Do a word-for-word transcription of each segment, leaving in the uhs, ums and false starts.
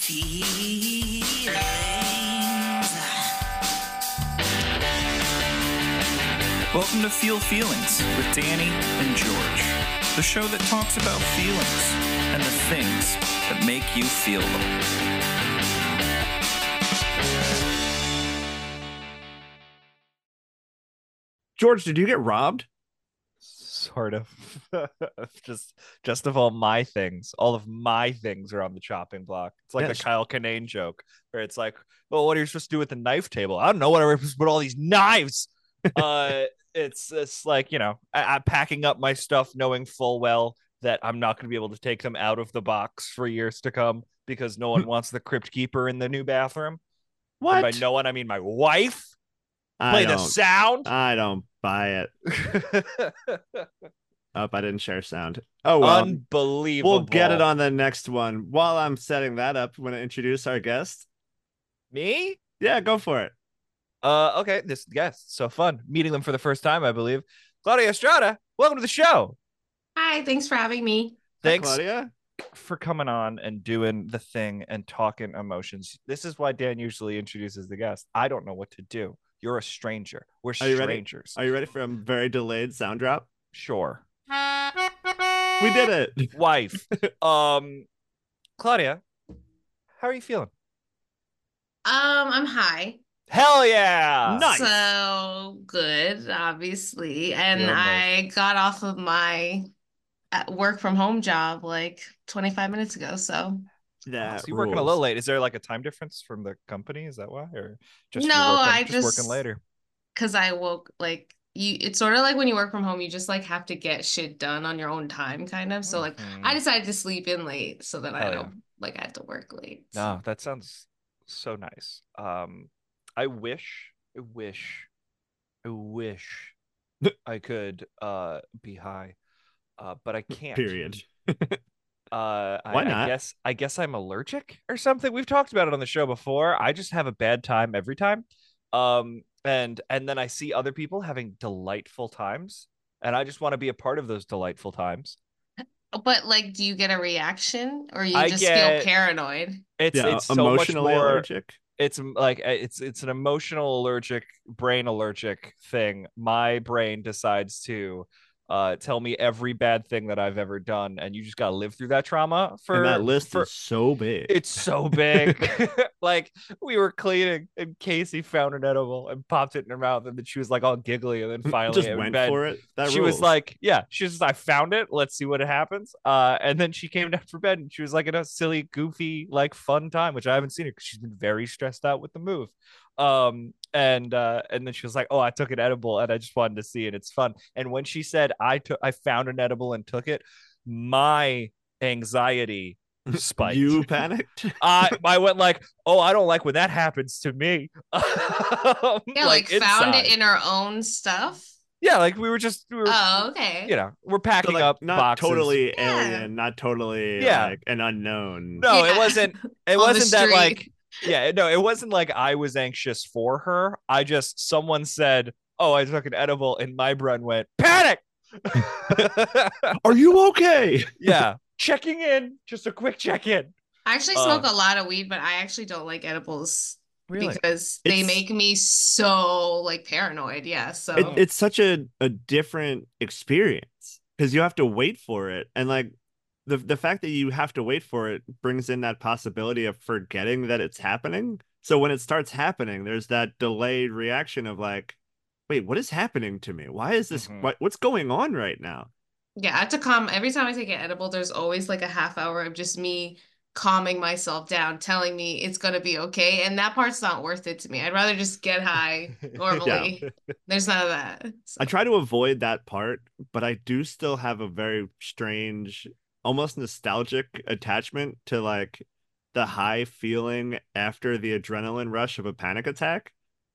feelings. Welcome to Feel Feelings with Danny and George, the show that talks about feelings and the things that make you feel them. George, did you get robbed? Sort of. just just of all my things. All of my things are on the chopping block. It's like Yes. a Kyle Kinane joke where it's like, well, what are you supposed to do with the knife table? I don't know what I'm supposed to put all these knives. uh it's it's like, you know, I, I'm packing up my stuff knowing full well that I'm not going to be able to take them out of the box for years to come because no one wants the crypt keeper in the new bathroom. What? And by no one, I mean my wife. I Play the don't. sound. I don't buy it. Oh, I didn't share sound. Oh well. Unbelievable. We'll get it on the next one. While I'm setting that up, want to introduce our guest? Me? Yeah, go for it. Uh, okay, this guest, so fun meeting them for the first time, I believe. Claudia Estrada, welcome to the show. Hi, thanks for having me. Thanks, Hi, Claudia, for coming on and doing the thing and talking emotions. This is why Dan usually introduces the guest. I don't know what to do. You're a stranger. We're Are you ready? strangers. Are you ready for a very delayed sound drop? Sure. We did it. Wife. um, Claudia, how are you feeling? Um, I'm high. Hell yeah. Nice. So good, obviously. And Feeling I got off of my uh, work from home job like twenty-five minutes ago. So That So you're working a rules. little late. Is there like a time difference from the company? Is that why? Or just No, you're working, I just working just- later? because I woke like you, it's sort of like when you work from home, you just like have to get shit done on your own time, kind of. So like Mhm. I decided to sleep in late so that I Hell don't like I have to work late. No, that sounds so nice. Um, I wish, I wish, I wish I could uh be high, uh, but I can't. Period. Uh, Why I, I not? guess I guess I'm allergic or something. We've talked about it on the show before. I just have a bad time every time. Um, and and then I see other people having delightful times, and I just want to be a part of those delightful times. But like, do you get a reaction or you I just get- feel paranoid? It's Yeah, it's so much emotionally more. allergic. It's like it's it's an emotional allergic, brain allergic thing. My brain decides to uh tell me every bad thing that I've ever done, and you just gotta live through that trauma for And that list for is so big. it's so big. Like we were cleaning and Casey found an edible and popped it in her mouth, and then she was like all giggly, and then finally just in went bed, for it. That she rules. was like, yeah, she was just, I found it. Let's see what happens. Uh, and then she came down for bed and she was like in a silly, goofy, like fun time, which I haven't seen her because she's been very stressed out with the move. Um, and uh, and then she was like, oh, I took an edible and I just wanted to see it. It's fun. And when she said I took, I found an edible and took it, my anxiety spiked. You panicked. I I went like, oh, I don't like when that happens to me. Yeah, like, found it inside. in our own stuff. Yeah, like we were just we were Oh, okay. you know, we're So, packing like, up not boxes. totally Yeah. alien, not totally Yeah. like an unknown. No, Yeah. it wasn't it On the wasn't that street. like yeah, no, it wasn't like I was anxious for her. I just someone said, "Oh, I took an edible," and my brain went, "Panic." Are you okay? Yeah, checking in, just a quick check-in. I actually Uh, smoke a lot of weed, but I actually don't like edibles Really? because they It's- make me so like paranoid. Yeah, so It, it's such a, a different experience because you have to wait for it. And like the the fact that you have to wait for it brings in that possibility of forgetting that it's happening. So when it starts happening, there's that delayed reaction of like, wait, what is happening to me? Why is this Mhm. what, what's going on right now? yeah, I have to calm every time I take an edible, there's always like a half hour of just me calming myself down, telling me it's gonna be okay. And that part's not worth it to me. I'd rather just get high normally. There's none of that. So. I try to avoid that part, but I do still have a very strange, almost nostalgic attachment to like the high feeling after the adrenaline rush of a panic attack.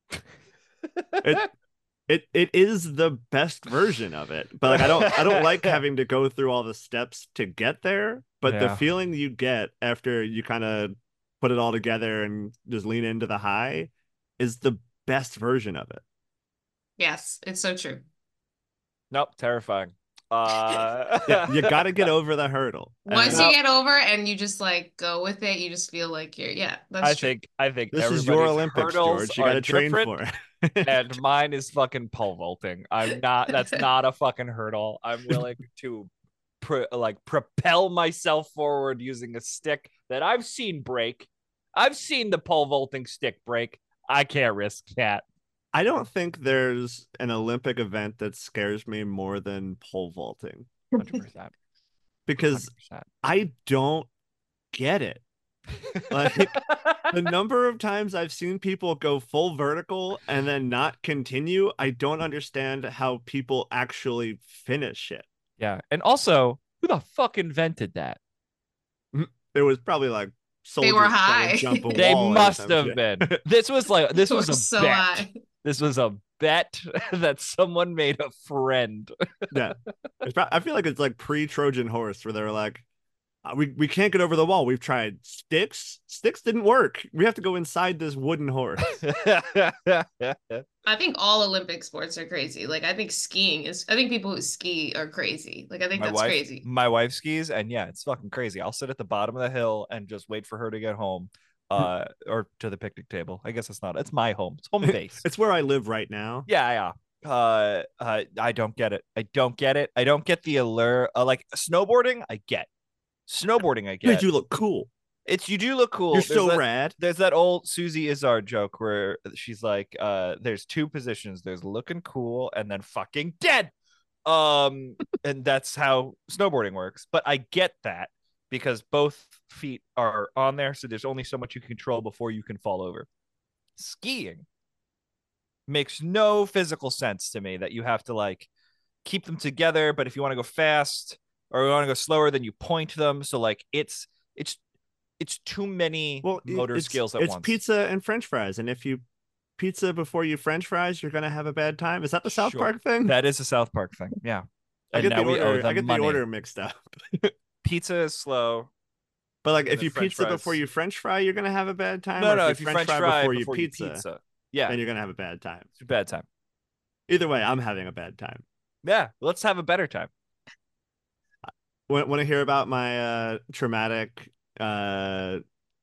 It it it is the best version of it. But like I don't I don't like having to go through all the steps to get there, but the Yeah. feeling you get after you kind of put it all together and just lean into the high is the best version of it. Yes, it's so true. Nope, terrifying. Uh, Yeah, you got to get over the hurdle. Once And you get over and you just like go with it, you just feel like you're yeah, that's I true. think I think this is your everybody's Olympics, hurdles George. You are got to train different, for it. and mine is fucking pole vaulting. I'm not. That's not a fucking hurdle. I'm willing to, pro, like, propel myself forward using a stick that I've seen break. I've seen the pole vaulting stick break. I can't risk that. I don't think there's an Olympic event that scares me more than pole vaulting. one hundred percent. Because one hundred percent. I don't get it. Like the number of times I've seen people go full vertical and then not continue, I don't understand how people actually finish it. Yeah, and also, who the fuck invented that? It was probably like soldiers They were trying to high. jump a They wall or must some have shit. been. This was like this They was were a so bet. high. This was a bet that someone made a friend. Yeah, it's pro- I feel like it's like pre-Trojan horse where they're like, "Uh, we we can't get over the wall. We've tried sticks. Sticks didn't work. We have to go inside this wooden horse." I think all Olympic sports are crazy. Like I think skiing is I think people who ski are crazy. Like I think my that's wife, crazy. my wife skis, and yeah, it's fucking crazy. I'll sit at the bottom of the hill and just wait for her to get home, uh, or to the picnic table. I guess it's not. It's my home. It's home base. It's where I live right now. Yeah, yeah. Uh, uh, I don't get it. I don't get it. I don't get the allure. Uh, like snowboarding, I get. Snowboarding, I get. Dude, you look cool. It's you do look cool. You're There's so that, rad. There's that old Susie Izzard joke where she's like, uh, there's two positions. There's looking cool and then fucking dead. Um, and that's how snowboarding works. But I get that because both feet are on there, so there's only so much you can control before you can fall over. Skiing makes no physical sense to me that you have to like keep them together, but if you want to go fast or you want to go slower, then you point them. So like it's it's it's too many Well, motor it's, skills at it's once. pizza and French fries, and if you pizza before you French fries, you're gonna have a bad time. Is that the South Sure. Park thing? That is a South Park thing. Yeah. I And get now the we owe order. them I get money. the order mixed up. Pizza is slow. But like, And if then you French pizza fries. before you French fry, you're gonna have a bad time. No, or no. if If you you French, French fry fry before, before you you pizza, pizza, yeah, then you're gonna have a bad time. it's a bad time. Either way, I'm having a bad time. Yeah, let's have a better time. Want, want to hear about my uh, traumatic? Uh,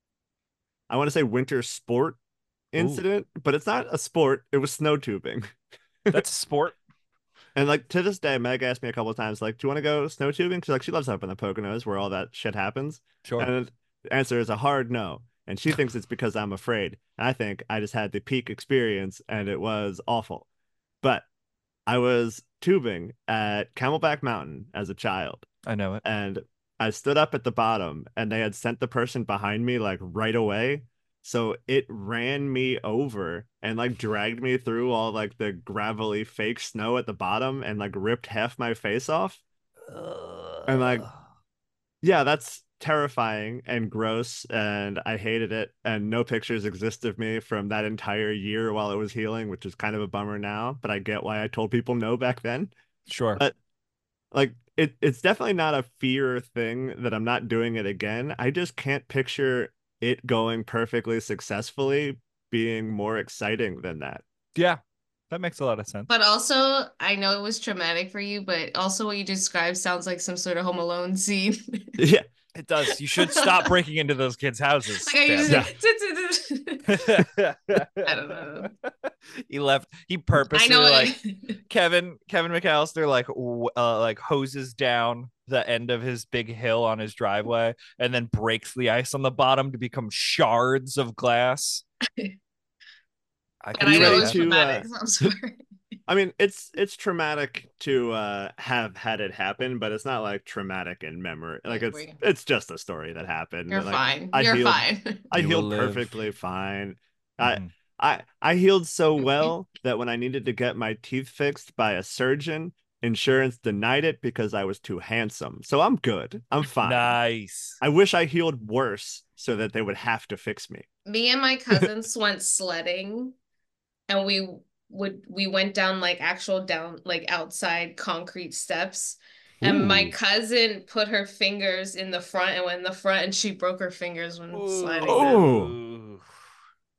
I want to say winter sport incident, but it's not a sport. It was snow tubing. That's a sport. And like to this day, Meg asked me a couple of times, like, "Do you want to go snow tubing?" Because like she lives up in the Poconos where all that shit happens. Sure. And the answer is a hard no. And she thinks it's because I'm afraid. And I think I just had the peak experience and it was awful. But I was tubing at Camelback Mountain as a child, I know it. and I stood up at the bottom, and they had sent the person behind me like right away. So it ran me over and like dragged me through all like the gravelly fake snow at the bottom and like ripped half my face off. And like, yeah, that's terrifying and gross, and I hated it. And no pictures exist of me from that entire year while it was healing, which is kind of a bummer now, but I get why I told people no back then. Sure. But like it it's definitely not a fear thing that I'm not doing it again. I just can't picture it going perfectly successfully being more exciting than that. Yeah, that makes a lot of sense. But also, I know it was traumatic for you, but also what you described sounds like some sort of Home Alone scene. Yeah. It does. You should stop breaking into those kids' houses. Like I Dan. used I don't know. He left. He I purposely know like it. Kevin Kevin McAllister like w- uh, like hoses down the end of his big hill on his driveway and then breaks the ice on the bottom to become shards of glass. I And can I see know ready it that. was to, traumatic, uh, so I'm sorry. I mean, it's it's traumatic to uh have had it happen, but it's not like traumatic in memory. Like Like, it's where you- it's just a story that happened. You're Like, fine. I You're healed- fine. I You will healed live. perfectly fine. I Mhm. I I healed so well that when I needed to get my teeth fixed by a surgeon, insurance denied it because I was too handsome. So I'm good. I'm fine. Nice. I wish I healed worse so that they would have to fix me. Me and my cousins went sledding, and we would we went down like actual down like outside concrete steps. And my Ooh. cousin put her fingers in the front and went in the front, and she broke her fingers when sliding. down. Oh. Ooh.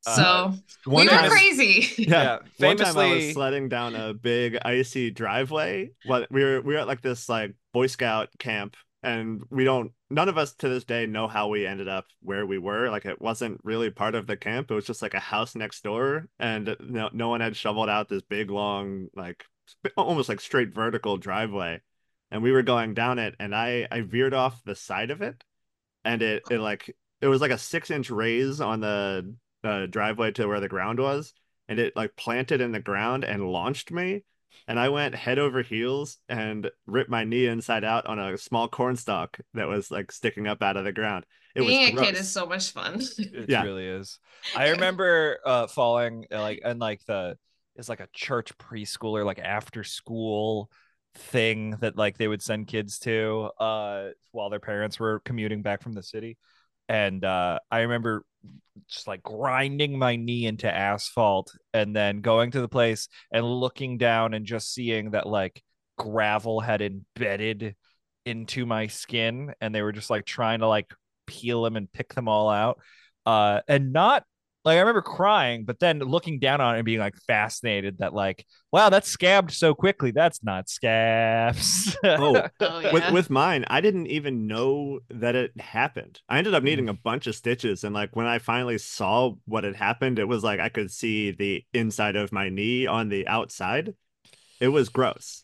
So Uh, One we were time- crazy. Yeah. Yeah, One time I was famously- sledding down a big icy driveway. What we were we were at like this like Boy Scout camp, and we don't none of us to this day know how we ended up where we were. Like it wasn't really part of the camp. It was just like a house next door, and no no one had shoveled out this big long like sp- almost like straight vertical driveway. And we were going down it, and I I veered off the side of it, and it it like it was like a six inch raise on the uh, driveway to where the ground was, and it like planted in the ground and launched me, and I went head over heels and ripped my knee inside out on a small cornstalk that was like sticking up out of the ground. It Being was a gross. kid is so much fun. It Yeah. really is. I remember uh falling uh, like and like the it's like a church preschooler like after school thing that like they would send kids to uh while their parents were commuting back from the city. And uh I remember just like grinding my knee into asphalt and then going to the place and looking down and just seeing that like gravel had embedded into my skin, and they were just like trying to like peel them and pick them all out. Uh, and not like I remember crying, but then looking down on it and being like fascinated that like, wow, that's scabbed so quickly. That's not scabs. Oh, Oh yeah. with with mine, I didn't even know that it happened. I ended up needing a bunch of stitches, and like when I finally saw what had happened, it was like I could see the inside of my knee on the outside. It was gross.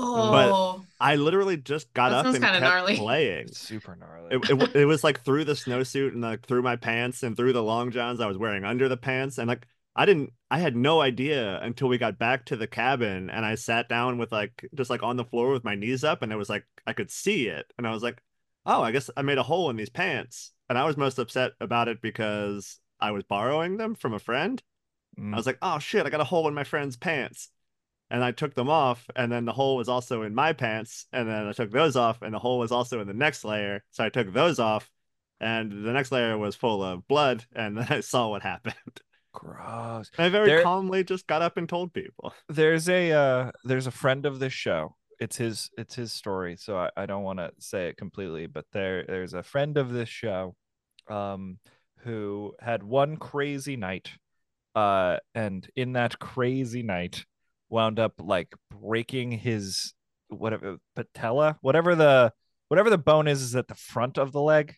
oh, I literally just got That up sounds and kinda kept gnarly. playing. It's super gnarly. It, it, w- it was like through the snowsuit and like through my pants and through the long johns I was wearing under the pants, and like I didn't I had no idea until we got back to the cabin, and I sat down with like just like on the floor with my knees up, and it was like I could see it, and I was like, oh, I guess I made a hole in these pants. And I was most upset about it because I was borrowing them from a friend. Mm. I was like, oh shit, I got a hole in my friend's pants. And I took them off, and then the hole was also in my pants, and then I took those off, and the hole was also in the next layer. So I took those off, and the next layer was full of blood, and then I saw what happened. Gross. And I very There- calmly just got up and told people. There's a uh there's a friend of this show. It's his it's his story, so I, I don't want to say it completely, but there there's a friend of this show um who had one crazy night, uh and in that crazy night wound up like breaking his whatever patella, whatever the whatever the bone is is at the front of the leg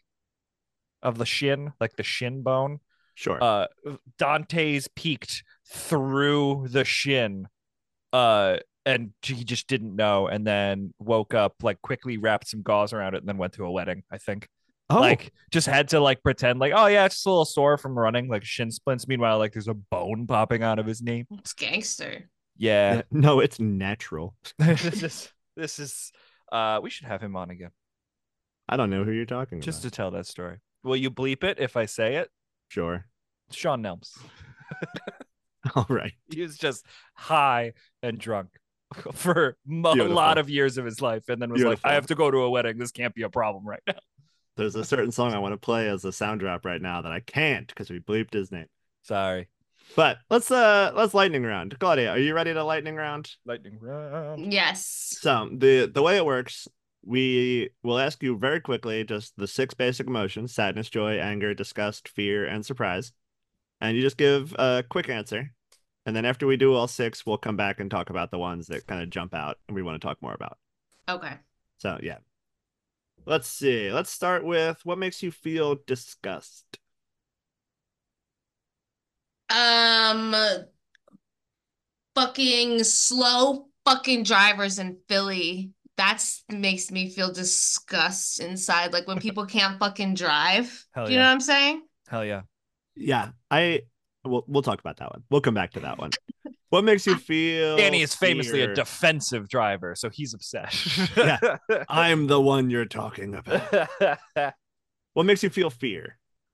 of the shin, like the shin bone. Sure. uh Dante's peeked through the shin, uh and he just didn't know, and then woke up, like quickly wrapped some gauze around it, and then went to a wedding, I think. oh, Like just had to like pretend like, oh yeah, it's just a little sore from running, like shin splints. Meanwhile, like there's a bone popping out of his knee. it's gangster. Yeah. yeah, no, it's natural. this is this is uh we should have him on again I don't know who you're talking just about. to tell that story. Will you bleep it if I say it? Sure. Sean Nelms. All right. He was just high and drunk for a Beautiful. lot of years of his life, and then was like, Beautiful. I have to go to a wedding. This can't be a problem right now. There's a certain song I want to play as a sound drop right now that I can't because we bleeped his name. Sorry. But let's uh let's lightning round. Claudia, are you ready to lightning round? Lightning round. Yes. So the the way it works, we will ask you very quickly just the six basic emotions: sadness, joy, anger, disgust, fear, and surprise. And you just give a quick answer. And then after we do all six, we'll come back and talk about the ones that kind of jump out and we want to talk more about. Okay. So yeah. Let's see. Let's start with what makes you feel disgust. Um, fucking slow fucking drivers in Philly. That's makes me feel disgust inside. Like when people can't fucking drive. Hell Do you yeah. know what I'm saying? Hell yeah. Yeah, I we'll we'll talk about that one. We'll come back to that one. What makes you feel Danny is famously fear? a defensive driver, so he's upset. Yeah. I'm the one you're talking about. What makes you feel fear?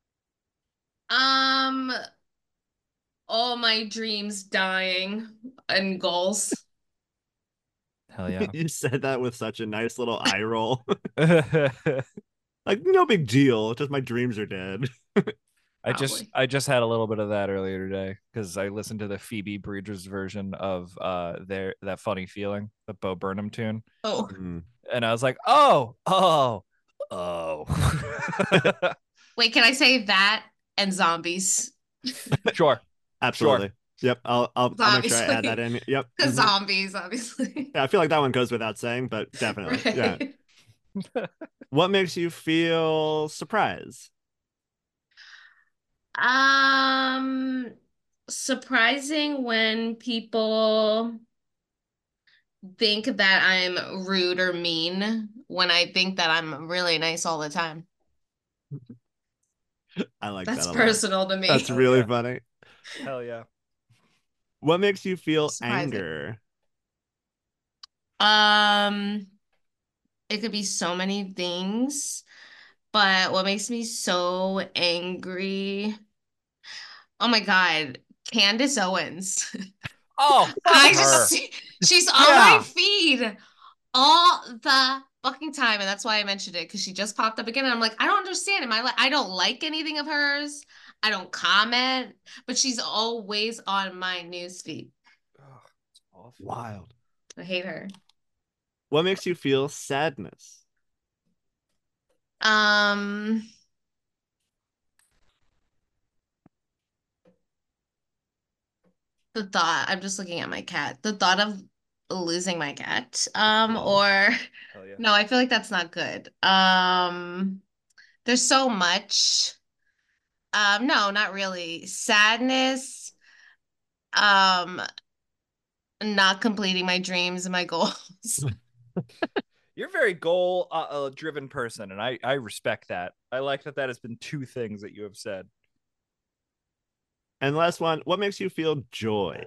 Um, all my dreams dying and goals. Hell yeah. You said that with such a nice little eye roll. Like, no big deal. Just my dreams are dead. I just Probably. I just had a little bit of that earlier today because I listened to the Phoebe Bridgers version of uh their that funny feeling, the Bo Burnham tune, Oh, Mm. and I was like, oh, oh, oh. wait, can I say that and zombies? Sure. Absolutely. Yep. I'll I'll, I'll make sure I add that Obviously. in. Yep. Mhm. Zombies, obviously. Yeah, I feel like that one goes without saying, but definitely. Yeah. Right. What makes you feel surprised? Um, surprising when people think that I'm rude or mean when I think that I'm really nice all the time. I like That's that a lot. personal to That's me. Oh, really yeah. funny. Hell yeah. What makes you feel Surprising. anger? Um, it could be so many things, but what makes me so angry? Oh my God, Candace Owens. Oh, fuck I her. just she's on my Yeah. feed all the fucking time, and that's why I mentioned it because she just popped up again, and I'm like, I don't understand. Am I like I don't like anything of hers. I don't comment, but she's always on my news feed. Oh, it's awful. Wild. I hate her. What makes you feel sadness? Um, the thought, I'm just looking at my cat. The thought of losing my cat. Um, Wow. or Hell yeah. no, I feel like that's not good. Um, there's so much. Um, no, not really. Sadness, um, not completing my dreams and my goals. You're a very goal uh, uh, driven person, and I I respect that. I like that that has been two things that you have said. And last one, what makes you feel joy?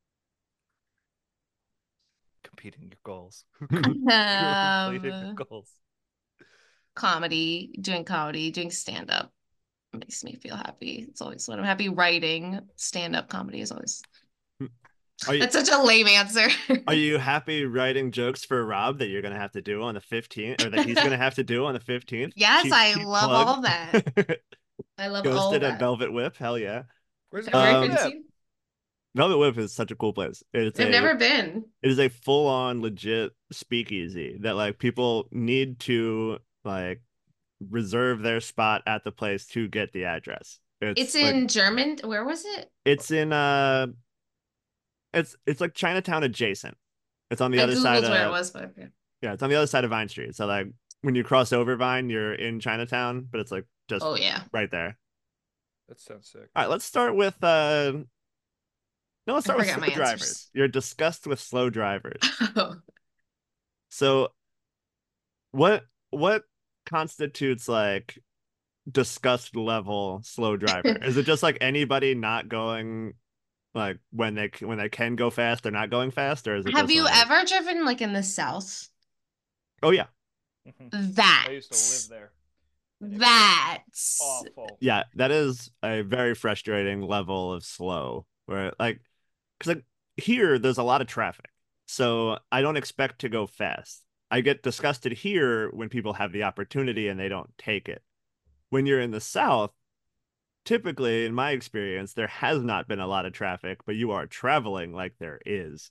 Completing your goals. Completing your Um, goals. comedy, doing comedy, doing stand-up makes me feel happy. It's always when I'm happy. Writing stand-up comedy is always Are you that's such a lame answer. are you happy writing jokes for Rob that you're gonna have to do on the fifteenth or that he's gonna have to do on the fifteenth? Yes, Cheap, I cheap love plug. all that. I love all Ghosted of at that. Velvet Whip. Hell yeah. Where's February Um, Velvet Whip? fifteenth. Velvet Whip is such a cool place. It's I've a never been. it is a full-on legit speakeasy that like people need to like reserve their spot at the place to get the address. It's It's like in German. Where was it? it's in uh it's it's like Chinatown adjacent. It's on the I other side Googled where it of was, but okay. yeah, it's on the other side of Vine Street. So like when you cross over Vine, you're in Chinatown, but it's like just Oh yeah. right there. That sounds sick. All right, let's start with uh no, let's I start with forgot slow my drivers. answers. You're disgust with slow drivers. So what what constitutes like disgust level slow driver? Is it just like anybody not going like when they when they can go fast, they're not going fast, or is it Have just you like ever driven like in the South? oh yeah, That. I used to live there. That's Awful. yeah, that is a very frustrating level of slow where like because like here there's a lot of traffic, so I don't expect to go fast. I get disgusted here when people have the opportunity and they don't take it. When you're in the South, typically, in my experience, there has not been a lot of traffic, but you are traveling like there is.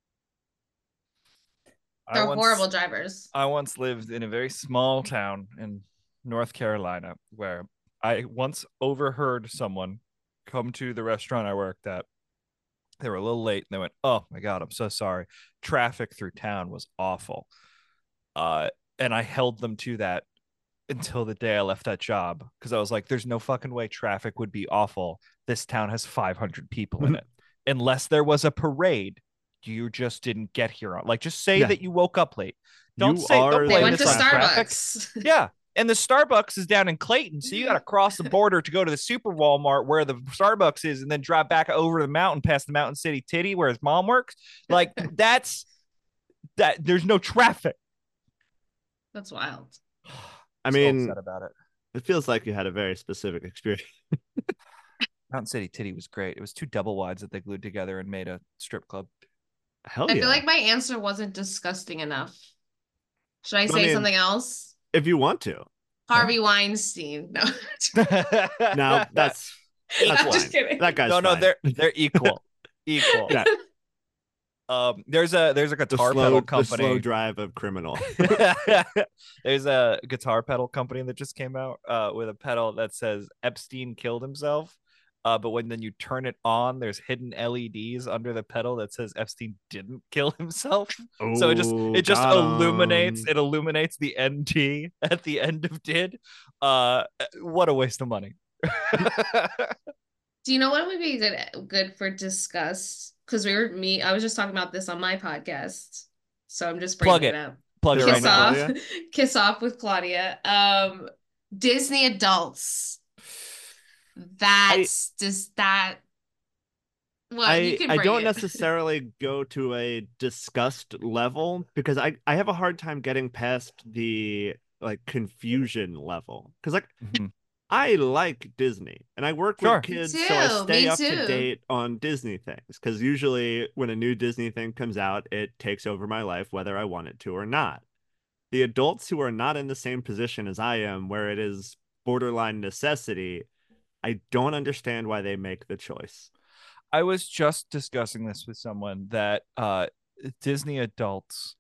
I they're once, horrible drivers. I once lived in a very small town in North Carolina where I once overheard someone come to the restaurant I worked at. They were a little late and they went, "Oh my God, I'm so sorry. Traffic through town was awful." Uh, and I held them to that until the day I left that job because I was like, there's no fucking way traffic would be awful. This town has five hundred people in it. Unless there was a parade, you just didn't get here on. Like, just say Yeah. that you woke up late. Don't You say, are don't They the blame went to this on traffic. Starbucks. Yeah. And the Starbucks is down in Clayton. So you got to cross the border to go to the Super Walmart where the Starbucks is and then drive back over the mountain past the Mountain City Titty where his mom works. Like, that's that. There's no traffic. That's wild. I So mean, upset about it. it feels like you had a very specific experience. Mountain City Titty was great. It was two double wides that they glued together and made a strip club. Hell I yeah. feel like my answer wasn't disgusting enough. Should I I say mean- something else? If you want to. Harvey Weinstein. No. Now that's that's I'm just fine. kidding. That guy's no, no, fine. they're they're equal, equal. Yeah. Um, there's a there's a the guitar slow, pedal the company. slow drive of criminal. There's a guitar pedal company that just came out uh, with a pedal that says Epstein killed himself. Uh, but when then you turn it on, there's hidden L E Ds under the pedal that says Epstein didn't kill himself. Oh, So it just it just got illuminates 'em. it illuminates the N T at the end of did. Uh, what a waste of money. Do you know what would be good good for discuss? Because we were me, I was just talking about this on my podcast, so I'm just Plug bringing it. it up. Plug it Kiss right Kiss now. off, Claudia? kiss off with Claudia. Um, Disney adults. That's just that. Well, you I can I bring don't it. necessarily go to a disgust level because I I have a hard time getting past the like confusion level because like Mhm. I like Disney and I work Sure. with kids, Me so I too, stay me up to too. date on Disney things because usually when a new Disney thing comes out, it takes over my life whether I want it to or not. The adults who are not in the same position as I am, where it is borderline necessity, I don't understand why they make the choice. I was just discussing this with someone that uh, Disney adults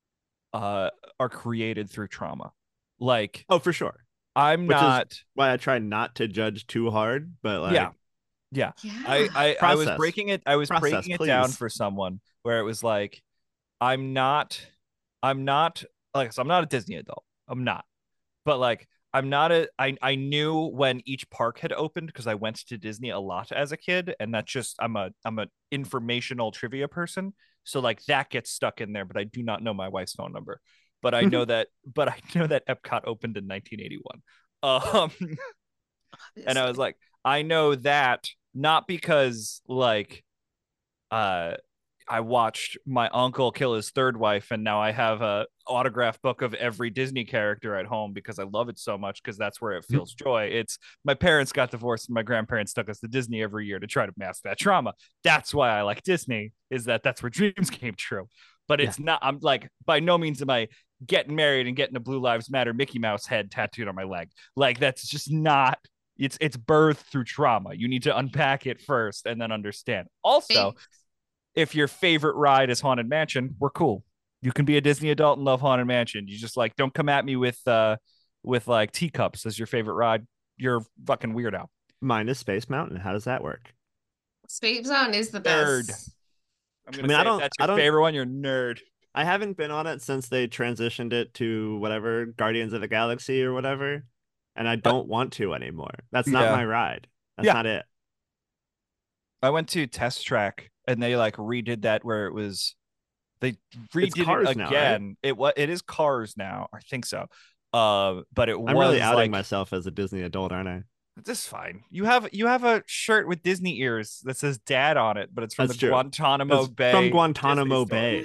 uh, are created through trauma. Like, Oh, for sure. I'm Which is not. why I try not to judge too hard, but like Yeah, yeah. Yeah. I, I, I was Process. breaking it. I was Process, breaking it down please. for someone where it was like, I'm not. I'm not like so. I'm not a Disney adult. I'm not. But like, I'm not a. I I knew when each park had opened because I went to Disney a lot as a kid, and that's just I'm a I'm a informational trivia person. So like that gets stuck in there, but I do not know my wife's phone number. But I know that. But I know that Epcot opened in nineteen eighty-one. Um, and I was like, I know that not because like, uh, I watched my uncle kill his third wife, and now I have a autograph book of every Disney character at home because I love it so much because that's where it feels joy. It's my parents got divorced and my grandparents took us to Disney every year to try to mask that trauma. That's why I like Disney, is that that's where dreams came true. But it's yeah. not, I'm like, by no means am I getting married and getting a Blue Lives Matter Mickey Mouse head tattooed on my leg. Like, that's just not, it's, it's birthed through trauma. You need to unpack it first and then understand. Also, if your favorite ride is Haunted Mansion, we're cool. You can be a Disney adult and love Haunted Mansion. You just like, don't come at me with uh with like teacups as your favorite ride. You're fucking weirdo. Mine is Space Mountain. How does that work? Space Mountain is the nerd. best. I'm gonna I mean, say I don't, that's your I don't, favorite one. You're a nerd. I haven't been on it since they transitioned it to whatever Guardians of the Galaxy or whatever, and I don't uh, want to anymore. That's not yeah. my ride. That's yeah. not it. I went to Test Track and they like redid that where it was they redid it again. Now, right? It was it is Cars now, I think so. Uh, but it I'm was really outing like, myself as a Disney adult, aren't I? This is fine. You have you have a shirt with Disney ears that says "Dad" on it, but it's from That's the true. Guantanamo That's Bay. From Guantanamo Bay.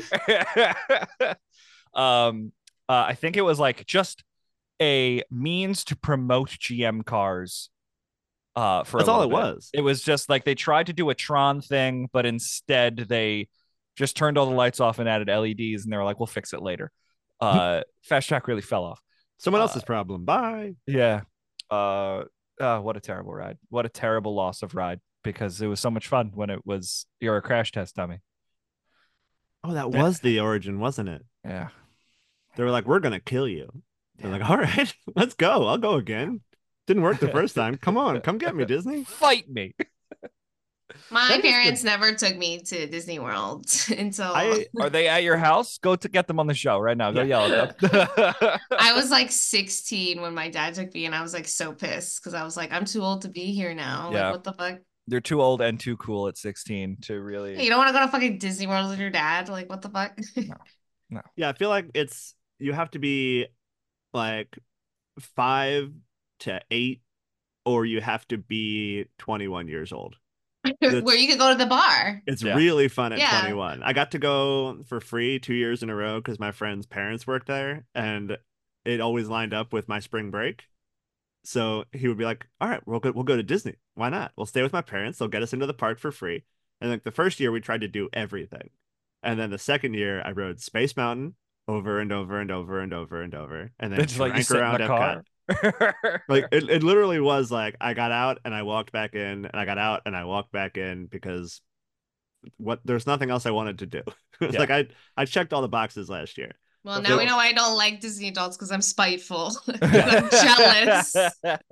um, uh, I think it was like just a means to promote G M cars. Uh, for that's all it bit. was. It was just like they tried to do a Tron thing, but instead they just turned all the lights off and added L E Ds, and they were like, "We'll fix it later." Uh, Fast Track really fell off. Someone uh, else's problem. Bye. Yeah. Uh, uh, what a terrible ride. What a terrible loss of ride, because it was so much fun when it was you're a crash test dummy. Oh, that was the origin, wasn't it? Yeah. They were like, "We're gonna kill you." They're yeah. like, "All right, let's go. I'll go again." Didn't work the first time. Come on, come get me, Disney. Fight me. My parents the... never took me to Disney World until. I... Are they at your house? Go to get them on the show right now. Go yeah. yell at them. I was like sixteen when my dad took me, and I was like so pissed because I was like, I'm too old to be here now. Yeah. Like, what the fuck? You're too old and too cool at sixteen to really. Hey, you don't want to go to fucking Disney World with your dad? Like, what the fuck? No. No. Yeah, I feel like it's you have to be like five to eight, or you have to be twenty-one years old. Where you could go to the bar. It's yeah. really fun at yeah. twenty-one. I got to go for free two years in a row because my friend's parents worked there, and it always lined up with my spring break. So he would be like, "All right, we'll go, we'll go to Disney. Why not? We'll stay with my parents. They'll get us into the park for free." And like the first year, we tried to do everything, and then the second year, I rode Space Mountain over and over and over and over and over, and then it's drank like around Epcot. Like it, it literally was like I got out and I walked back in, and I got out and I walked back in because what there's nothing else I wanted to do. It's yeah. like I I checked all the boxes last year. Well, now we know I don't like Disney adults because I'm spiteful. I'm jealous.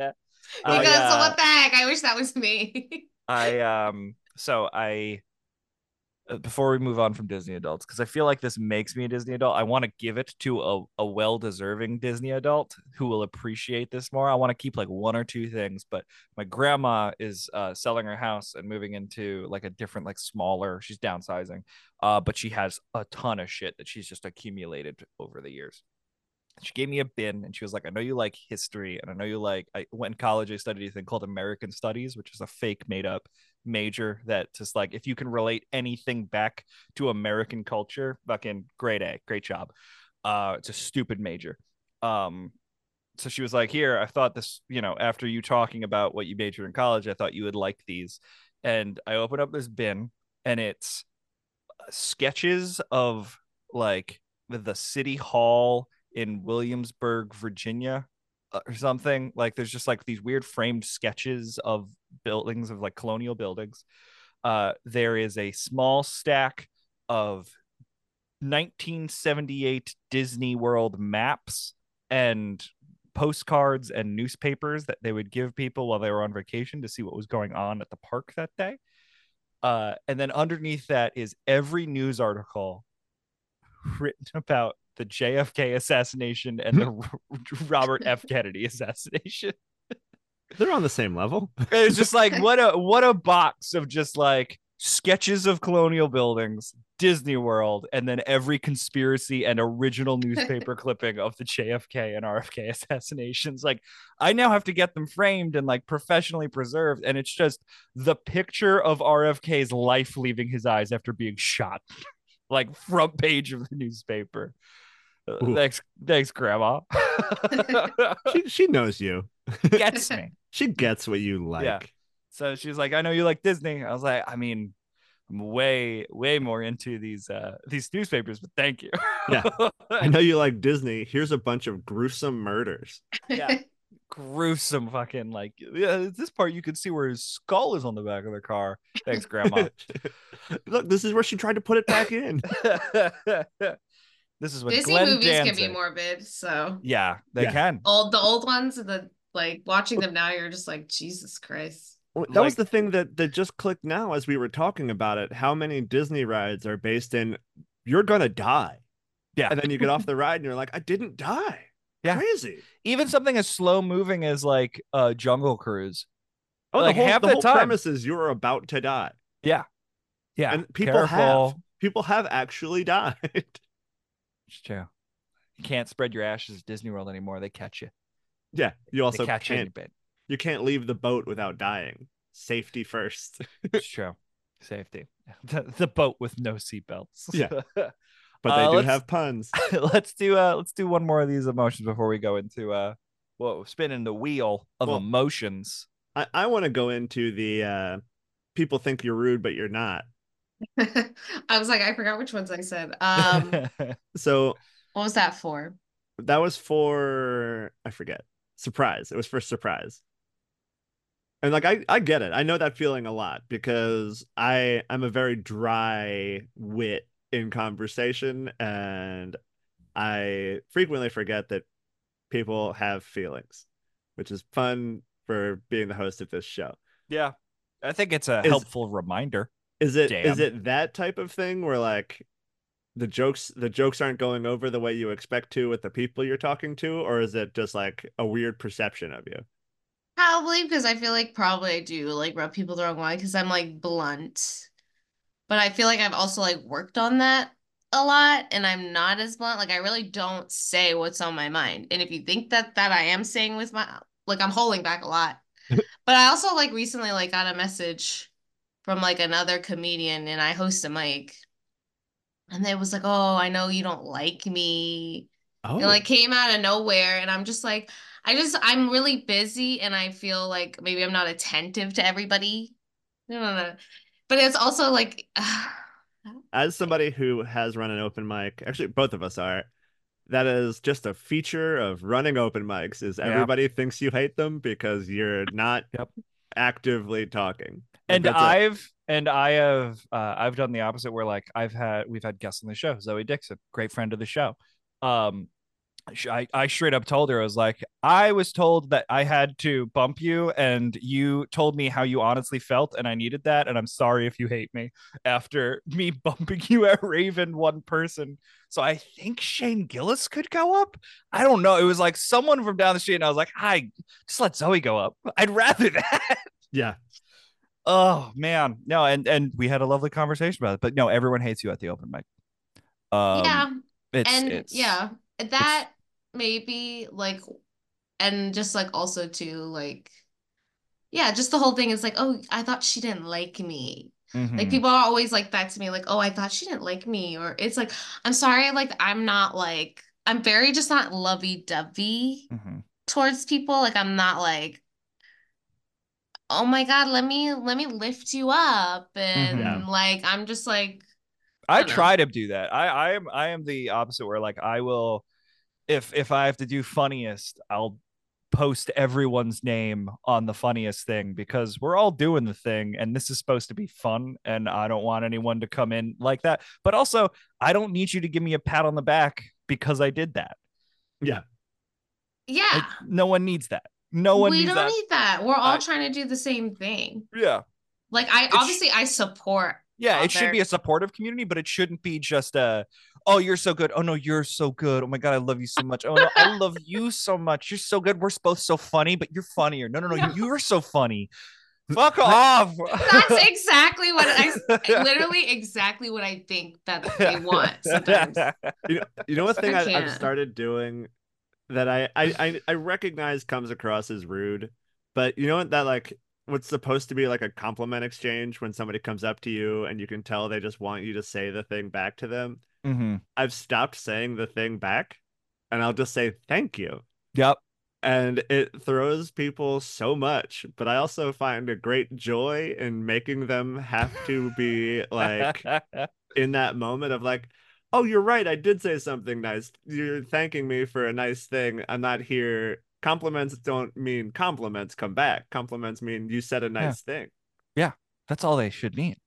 I, Because uh, what the heck? I wish that was me. I um so I uh, before we move on from Disney adults, because I feel like this makes me a Disney adult, I want to give it to a, a well-deserving Disney adult who will appreciate this more. I want to keep like one or two things, but my grandma is uh, selling her house and moving into like a different, like smaller, she's downsizing, uh, but she has a ton of shit that she's just accumulated over the years. She gave me a bin and she was like, I know you like history and I know you like, I went in college, I studied a thing called American Studies, which is a fake made up major that just like, if you can relate anything back to American culture, fucking great A, great job. Uh, it's a stupid major. Um, so she was like, here, I thought this, you know, after you talking about what you majored in college, I thought you would like these. And I opened up this bin and it's sketches of like the city hall in Williamsburg, Virginia, uh, or something. Like there's just like these weird framed sketches of buildings of like colonial buildings. Uh, there is a small stack of nineteen seventy-eight Disney World maps and postcards and newspapers that they would give people while they were on vacation to see what was going on at the park that day. Uh, and then underneath that is every news article written about the J F K assassination and the Robert F. Kennedy assassination. They're on the same level. It's just like what a what a box of just like sketches of colonial buildings, Disney World, and then every conspiracy and original newspaper clipping of the J F K and R F K assassinations. Like I now have to get them framed and like professionally preserved, and it's just the picture of R F K's life leaving his eyes after being shot, like front page of the newspaper. Uh, thanks, thanks, Grandma. she she knows you. Gets me. She gets what you like. Yeah. So she's like, I know you like Disney. I was like, I mean, I'm way, way more into these uh these newspapers, but thank you. Yeah. I know you like Disney. Here's a bunch of gruesome murders. Yeah. Gruesome fucking like yeah, this part you can see where his skull is on the back of the car. Thanks, Grandma. Look, this is where she tried to put it back in. This is what Disney Glenn movies Danzig. can be morbid, so yeah, they Yeah. can. old the old ones, the like watching them now, you're just like, Jesus Christ. Well, that Like- was the thing that that just clicked now as we were talking about it. How many Disney rides are based in you're gonna die? Yeah. And then you get off the ride and you're like, I didn't die. Yeah. Crazy. Even something as slow moving as like uh Jungle Cruise. Oh, Like, the whole, half the the whole time- premise is you're about to die. Yeah. Yeah. And people Careful. have people have actually died. It's true. You can't spread your ashes at Disney World anymore. They catch you. Yeah. You also they catch you in your can't bed. you can't leave the boat without dying. Safety first. It's true. Safety. The, the boat with no seatbelts. Yeah. But they Uh, do let's- have puns. let's do uh let's do one more of these emotions before we go into uh whoa, spinning the wheel of Well- emotions. I, I want to go into the uh people think you're rude, but you're not. I was like, I forgot which ones I said. Um, So what was that for? that was for I forget. Surprise. It was for surprise. And like I, I get it. I know that feeling a lot because I I'm a very dry wit in conversation and I frequently forget that people have feelings, which is fun for being the host of this show. Yeah. I think it's a Is- helpful reminder. Is it is Damn. it that type of thing where like the jokes the jokes aren't going over the way you expect to with the people you're talking to, or is it just like a weird perception of you? Probably because I feel like probably I do like rub people the wrong way because I'm like blunt. But I feel like I've also like worked on that a lot and I'm not as blunt. Like I really don't say what's on my mind. And if you think that that I am saying with my like I'm holding back a lot. But I also like recently like got a message from like another comedian and I host a mic. And they was like, "Oh, I know you don't like me." Oh, It like came out of nowhere and I'm just like I just I'm really busy and I feel like maybe I'm not attentive to everybody. I don't know. But it's also like as somebody who has run an open mic, actually both of us are, that is just a feature of running open mics is Yeah. everybody thinks you hate them because you're not Yep. actively talking. Like, And that's it. I've and I have uh, I've done the opposite where like I've had we've had guests on the show, Zoe Dixon, great friend of the show. Um I, I straight up told her, I was like, I was told that I had to bump you, and you told me how you honestly felt, and I needed that. And I'm sorry if you hate me after me bumping you at Raven one person. So I think Shane Gillis could go up. I don't know. It was like someone from down the street, and I was like, hi, just let Zoe go up. I'd rather that. Yeah. Oh man. No, and and we had a lovely conversation about it. But no, everyone hates you at the open mic. Um Yeah. it's And it's yeah, that maybe like, and just like also too, like, yeah, just the whole thing is like, oh, I thought she didn't like me. Like Mhm, people are always like that to me, like, oh, I thought she didn't like me. Or it's like, I'm sorry, like I'm not like I'm very just not lovey-dovey mhm. towards people. Like I'm not like, oh my God, let me let me lift you up. Yeah. And like I'm just like, I I don't know. try to do that. I I am I am the opposite where like I will if if I have to do funniest, I'll post everyone's name on the funniest thing because we're all doing the thing and this is supposed to be fun and I don't want anyone to come in like that. But also, I don't need you to give me a pat on the back because I did that. Yeah. Yeah. I, no one needs that. No one We needs don't that. need that. We're all I trying to do the same thing. yeah. Like I It sh- obviously I support yeah, uh, it should very be a supportive community, but it shouldn't be just a, oh, you're so good. Oh no, you're so good. Oh my God, I love you so much. Oh no, I love you so much. You're so good. We're both so funny, but you're funnier. No, no, no, no. you're so funny. Fuck off. That's exactly what I literally exactly what I think that they want sometimes. You know, you know what thing I I, I've can't. started doing that I, I I I recognize comes across as rude, but you know what that like what's supposed to be like a compliment exchange when somebody comes up to you and you can tell they just want you to say the thing back to them. Mm-hmm. I've stopped saying the thing back and I'll just say thank you. Yep. And it throws people so much, but I also find a great joy in making them have to be like in that moment of like, oh, you're right, I did say something nice. You're thanking me for a nice thing. I'm not here. Compliments don't mean compliments come back. Compliments mean you said a Yeah. nice thing. Yeah. That's all they should mean.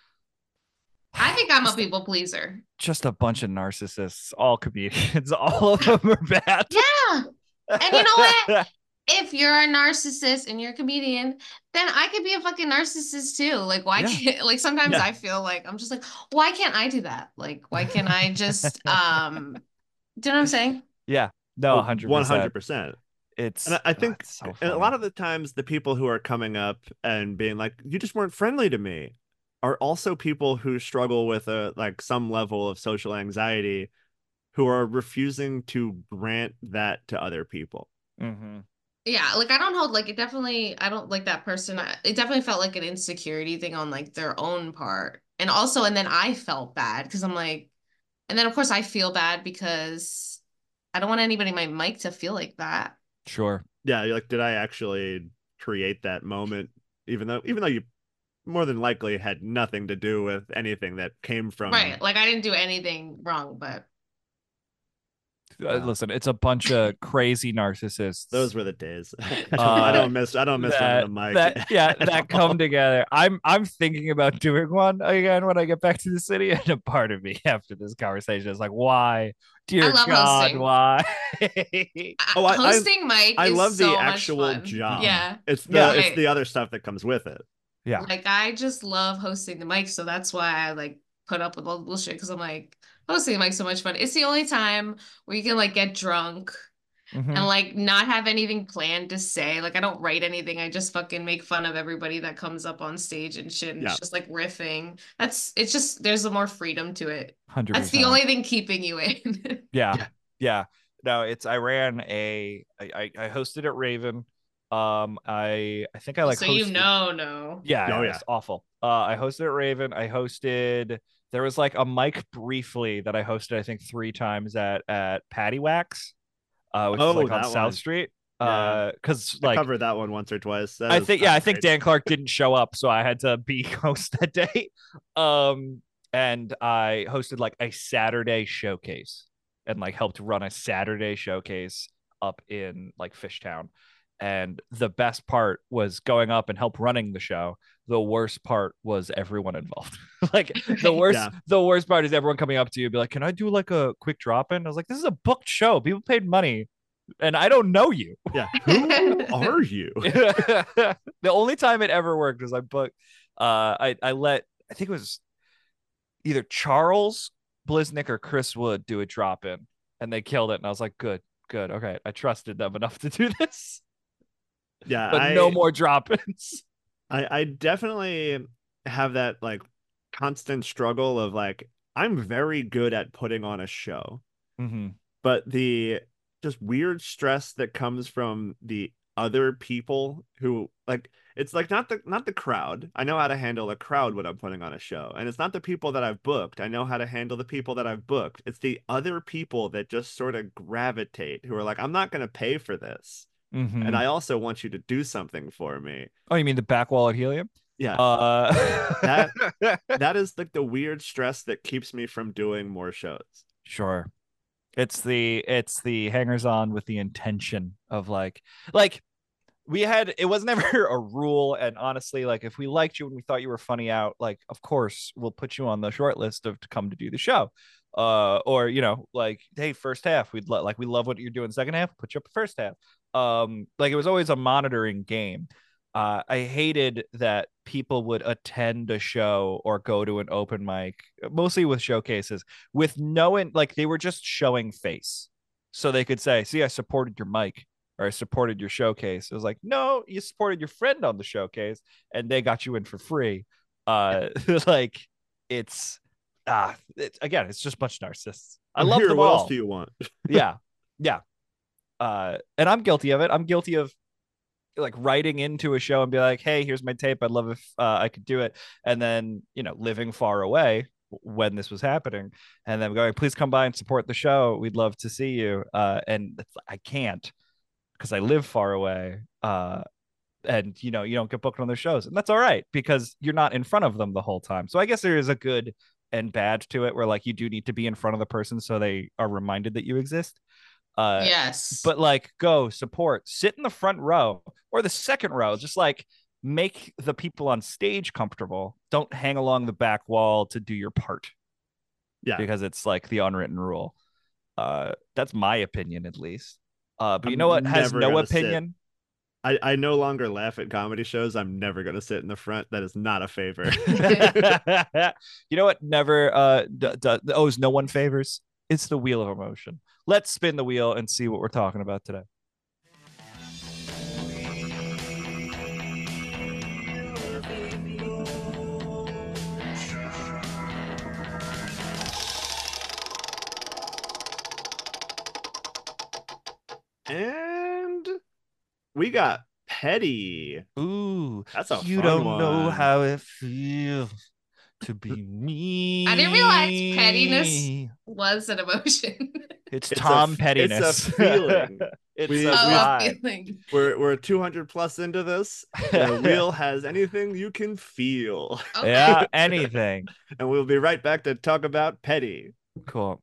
I think I'm a Just, people pleaser. just a bunch of narcissists, all comedians, all of them are bad. Yeah. And you know what? If you're a narcissist and you're a comedian, then I could be a fucking narcissist too. Like, why Yeah. can't, like, sometimes Yeah. I feel like I'm just like, why can't I do that? Like, why can't I just, um, do you know what I'm saying? Yeah. No, Oh, one hundred percent. one hundred percent. It's, And I, I oh, think it's so and a funny. lot of the times the people who are coming up and being like, you just weren't friendly to me are also people who struggle with a like some level of social anxiety who are refusing to grant that to other people. Mm-hmm. Yeah, like I don't hold like it definitely I don't like that person. I, it definitely felt like an insecurity thing on like their own part. And also and then I felt bad because I'm like and then of course I feel bad because I don't want anybody in my mic to feel like that. Sure. Yeah, you're like, did I actually create that moment? Even though even though you more than likely had nothing to do with anything that came from Right. Like I didn't do anything wrong, but Uh, listen, it's a bunch of crazy narcissists. those were the days. I don't, Uh, I don't miss I don't miss that, running a mic. that yeah, at that all. come together. I'm I'm thinking about doing one again when I get back to the city, and a part of me after this conversation is like, why, dear I love God, hosting. why? Oh, I- I- hosting mic I is love so the much actual fun. job. Yeah. It's the Yeah. it's the other stuff that comes with it. Yeah. Like I just love hosting the mic, so that's why I like put up with all the bullshit because I'm like hosting the mic's so much fun. It's the only time where you can like get drunk Mhm. and like not have anything planned to say. Like I don't write anything. I just fucking make fun of everybody that comes up on stage and shit. And Yeah. it's just like riffing. That's it's just there's a more freedom to it. one hundred That's the percent. only thing keeping you in. Yeah. Yeah. Yeah. No, it's I ran a I I, I hosted at Raven. Um I I think I like So you hosted know, no. Yeah, Oh, yeah, yeah. it's awful. Uh, I hosted at Raven. I hosted. There was like a mic briefly that I hosted. I think three times at at Patty Wax, uh, which is Oh, like on that South one. Street. Yeah. Uh, because I like covered that one once or twice. That I is- think yeah, I that's think great. Dan Clark didn't show up, so I had to be host that day. Um, and I hosted like a Saturday showcase and like helped run a Saturday showcase up in like Fishtown. And the best part was going up and help running the show. The worst part was everyone involved. Like the worst, Yeah. the worst part is everyone coming up to you and be like, "Can I do like a quick drop in?" I was like, "This is a booked show. People paid money, and I don't know you." Yeah. Who are you? The only time it ever worked was I booked. Uh, I I let I think it was either Charles Bliznick or Chris Wood do a drop in, and they killed it. And I was like, "Good, good, okay." I trusted them enough to do this. Yeah. But I, no more drop-ins. I, I definitely have that like constant struggle of like, I'm very good at putting on a show, Mm-hmm. but the just weird stress that comes from the other people who like it's like not the not the crowd. I know how to handle a crowd when I'm putting on a show. And it's not the people that I've booked. I know how to handle the people that I've booked. It's the other people that just sort of gravitate who are like, I'm not gonna pay for this. Mm-hmm. And I also want you to do something for me. Oh, you mean the back wall at Helium? Yeah. Uh... that that is like the weird stress that keeps me from doing more shows. Sure. It's the it's the hangers on with the intention of like like we had it was never a rule, and honestly, like if we liked you and we thought you were funny out, like of course we'll put you on the short list of to come to do the show. Uh or you know, like, hey, first half, we'd lo- like we love what you're doing second half, put you up first half. Um like it was always a monitoring game. Uh, I hated that people would attend a show or go to an open mic, mostly with showcases, with no in, like they were just showing face, so they could say, "See, I supported your mic or I supported your showcase." It was like, no, you supported your friend on the showcase, and they got you in for free. Uh, like it's ah, it's, again, it's just a bunch of narcissists. I I'm love here. them What all. else do you want? Yeah, yeah. Uh, and I'm guilty of it. I'm guilty of like writing into a show and be like, "Hey, here's my tape. I'd love if uh, I could do it." And then, you know, living far away when this was happening, and then going, "Please come by and support the show. We'd love to see you." Uh, and I can't because I live far away. Uh, and you know, you don't get booked on their shows, and that's all right because you're not in front of them the whole time. So I guess there is a good and bad to it, where like you do need to be in front of the person so they are reminded that you exist. Uh, Yes. but like, go support, sit in the front row or the second row, just like make the people on stage comfortable. Don't hang along the back wall to do your part. Yeah. Because it's like the unwritten rule. Uh, that's my opinion, at least. Uh, but you I'm know what has never no gonna sit. opinion? I, I no longer laugh at comedy shows. I'm never going to sit in the front. That is not a favor. You know what never uh d- d- owes no one favors? It's the wheel of emotion. Let's spin the wheel and see what we're talking about today. And we got petty. Ooh, That's a you fun don't know one. how it feels to be me. I didn't realize pettiness was an emotion. It's, It's Tom a, Pettiness. It's a feeling. It's We- a we- Oh, a vibe. feeling. We're we're two hundred plus into this. The wheel has anything you can feel. Okay. Yeah, anything. And we'll be right back to talk about petty. Cool.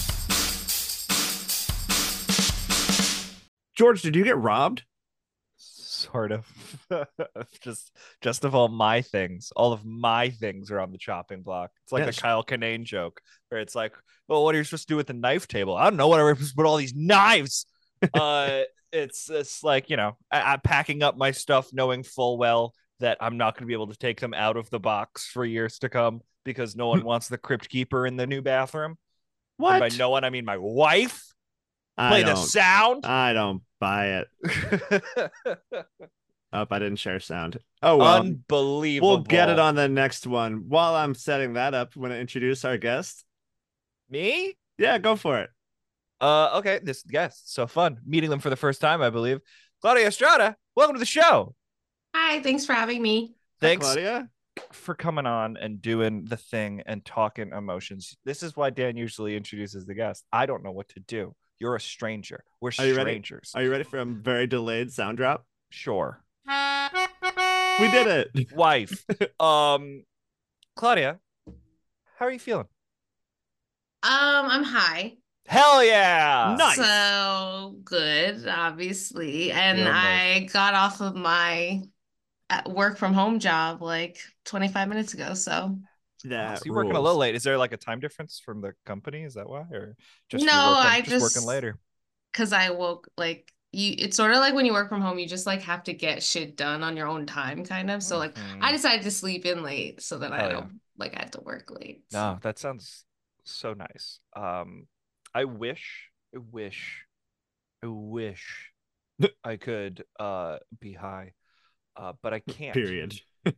George, did you get robbed? Sort of. just just of all my things. All of my things are on the chopping block. It's like Yes. a Kyle Kinane joke where it's like, well, what are you supposed to do with the knife table? I don't know what I'm supposed to put all these knives. uh it's it's like, you know, I, I'm packing up my stuff knowing full well that I'm not going to be able to take them out of the box for years to come because no one wants the crypt keeper in the new bathroom. What? And by no one, I mean my wife. I Play the don't, sound. I don't buy it. Oh, I didn't share sound. Oh, well. Unbelievable. We'll get it on the next one. While I'm setting that up, want to introduce our guest? Me? Yeah, go for it. Uh, okay, this guest, so fun meeting them for the first time, I believe. Claudia Estrada, welcome to the show. Hi, thanks for having me. Thanks Hi, Claudia. for coming on and doing the thing and talking emotions. This is why Dan usually introduces the guest. I don't know what to do. You're a stranger. We're Are you ready? strangers. Are you ready for a very delayed sound drop? Sure. We did it. Wife. um, Claudia, how are you feeling? Um, I'm high. Hell yeah. Nice. So good, obviously. And Goodness. I got off of my uh, work from home job like twenty-five minutes ago. So That So you're working a rules. little late. Is there like a time difference from the company? Is that why? Or just no, you're working, I just working just later? because I woke like you. It's sort of like when you work from home, you just like have to get shit done on your own time, kind of. So like Mhm. I decided to sleep in late so that I Hell yeah. don't like I have to work late. So. No, that sounds so nice. Um, I wish, I wish, I wish I could uh be high, uh, but I can't. Period.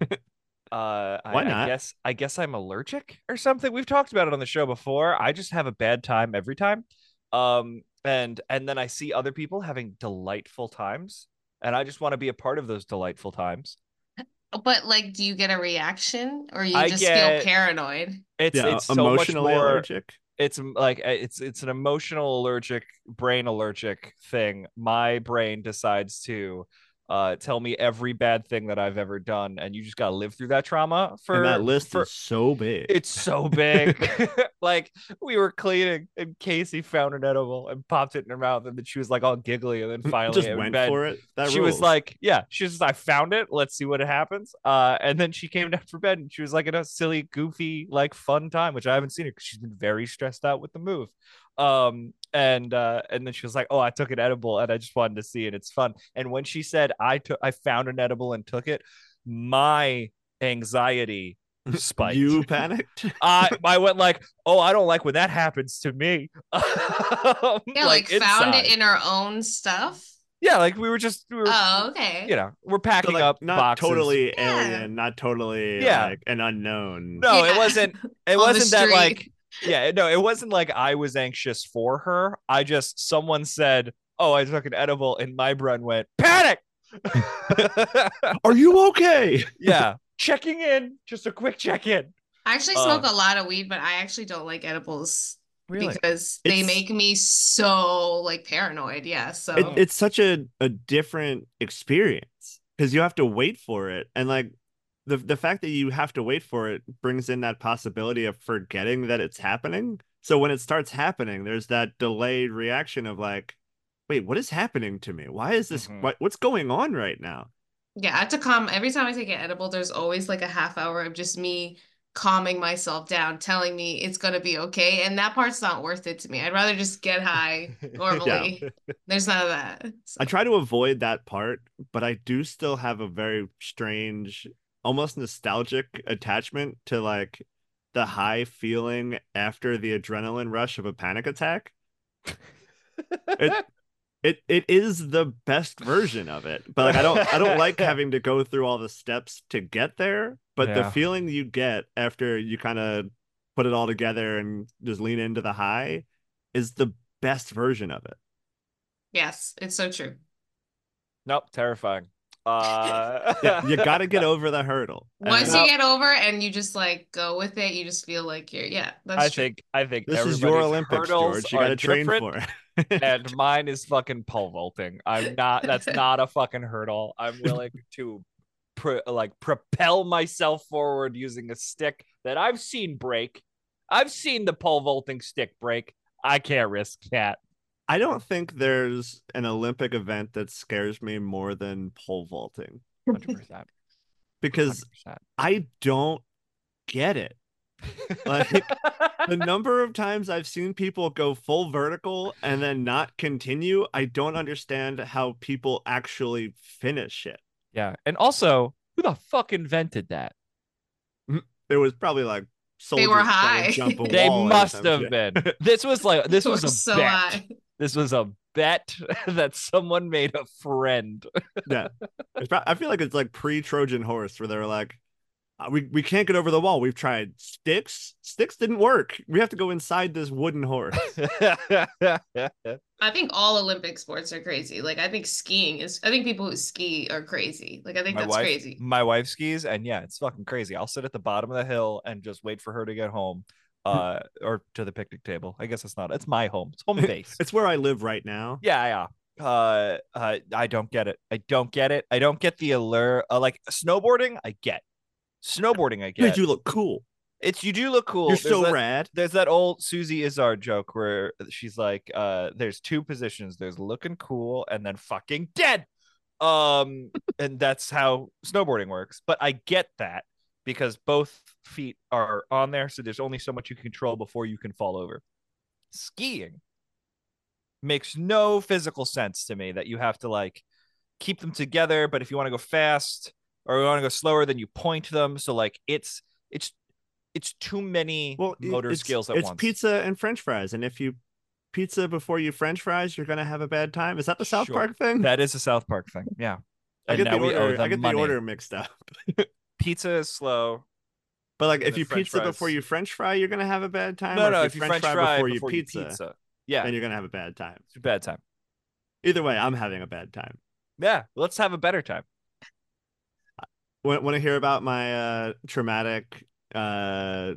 Uh, Why I, I not? guess I guess I'm allergic or something. We've talked about it on the show before. I just have a bad time every time. Um, and and then I see other people having delightful times, and I just want to be a part of those delightful times. But like, do you get a reaction or you I just feel get paranoid? it's Yeah, it's so much emotionally more. allergic. It's m- like uh, it's it's an emotional allergic, brain allergic thing. My brain decides to uh tell me every bad thing that I've ever done, and you just gotta live through that trauma And that for list for is so big. it's so big. Like we were cleaning and Casey found an edible and popped it in her mouth, and then she was like all giggly, and then finally Just in went bed, for it. That she rules. was like, yeah, she was just, I found it. Let's see what happens. Uh, and then she came down for bed and she was like in a silly, goofy, like fun time, which I haven't seen her because she's been very stressed out with the move. Um, and uh, and then she was like, oh, I took an edible and I just wanted to see it. It's fun. And when she said I took, I found an edible and took it, my anxiety spiked. You panicked. I I went like, oh, I don't like when that happens to me. Yeah, like, like found it inside. in our own stuff. Yeah, like we were just we were Oh, okay. you know, we're So, packing like, up not boxes. totally Yeah. alien, not totally Yeah. like an unknown. No, it Yeah. wasn't it On the wasn't that street. like yeah, no, it wasn't like I was anxious for her. I just someone said, "Oh, I took an edible," and my brain went, "Panic." Are you okay? Yeah, checking in, just a quick check in. I actually Uh, smoke a lot of weed, but I actually don't like edibles Really? because they It's- make me so like paranoid. Yeah, so It, it's such a, a different experience because you have to wait for it. And like the the fact that you have to wait for it brings in that possibility of forgetting that it's happening. So when it starts happening, there's that delayed reaction of like, wait, what is happening to me? Why is this Mhm. what what's going on right now? yeah, I have to calm every time I take an edible, there's always like a half hour of just me calming myself down, telling me it's gonna be okay. And that part's not worth it to me. I'd rather just get high normally. There's none of that. So. I try to avoid that part, but I do still have a very strange, almost nostalgic attachment to like the high feeling after the adrenaline rush of a panic attack. It it it is the best version of it. But like I don't I don't like having to go through all the steps to get there, but the Yeah. feeling you get after you kind of put it all together and just lean into the high is the best version of it. Yes, it's so true. Nope, terrifying. Uh, Yeah, you got to get over the hurdle. Once And you get over and you just like go with it, you just feel like you're yeah, that's I true. think I think this is your everybody's Olympics, hurdles George. You are got to train different, for it. and mine is fucking pole vaulting. I'm not. That's not a fucking hurdle. I'm willing to, pro, like, propel myself forward using a stick that I've seen break. I've seen the pole vaulting stick break. I can't risk that. I don't think there's an Olympic event that scares me more than pole vaulting Hundred percent. because I don't get it. Like the number of times I've seen people go full vertical and then not continue, I don't understand how people actually finish it. Yeah, and also, who the fuck invented that? It was probably like soldiers were trying to high. jump a They wall or must some have shit. been. This was like this was We're a so bet. high. This was a bet that someone made a friend. Yeah, it's pro- I feel like it's like pre-Trojan horse where they're like, "Uh, we we can't get over the wall. We've tried sticks. Sticks didn't work. We have to go inside this wooden horse." I think all Olympic sports are crazy. Like I think skiing is I think people who ski are crazy. Like I think my that's wife, crazy. my wife skis, and yeah, it's fucking crazy. I'll sit at the bottom of the hill and just wait for her to get home, uh, or to the picnic table. I guess it's not. It's my home. It's home base. It's where I live right now. Yeah, yeah. Uh, uh, I don't get it. I don't get it. I don't get the allure. Uh, like snowboarding, I get. Snowboarding, I Made get. you look cool. It's you do look cool. You're There's so that, rad. There's that old Susie Izzard joke where she's like, uh, there's two positions. There's looking cool and then fucking dead. Um, and that's how snowboarding works. But I get that because both feet are on there, so there's only so much you can control before you can fall over. Skiing makes no physical sense to me that you have to like keep them together, but if you want to go fast or you want to go slower, then you point them. So like it's it's it's too many Well, motor it's, skills at it's once. pizza and French fries, and if you pizza before you French fries, you're gonna have a bad time. Is that the South Sure. Park thing? That is a South Park thing. Yeah. I And get now the we order. owe them I get money. the order mixed up. Pizza is slow. But like, And if then you French pizza fries. before you French fry, you're gonna have a bad time. No, or no. if you French, fry, before, you, pizza, pizza, yeah, then you're gonna have a bad time. it's a bad time. Either way, I'm having a bad time. Yeah, let's have a better time. Want, want to hear about my uh, traumatic? Uh,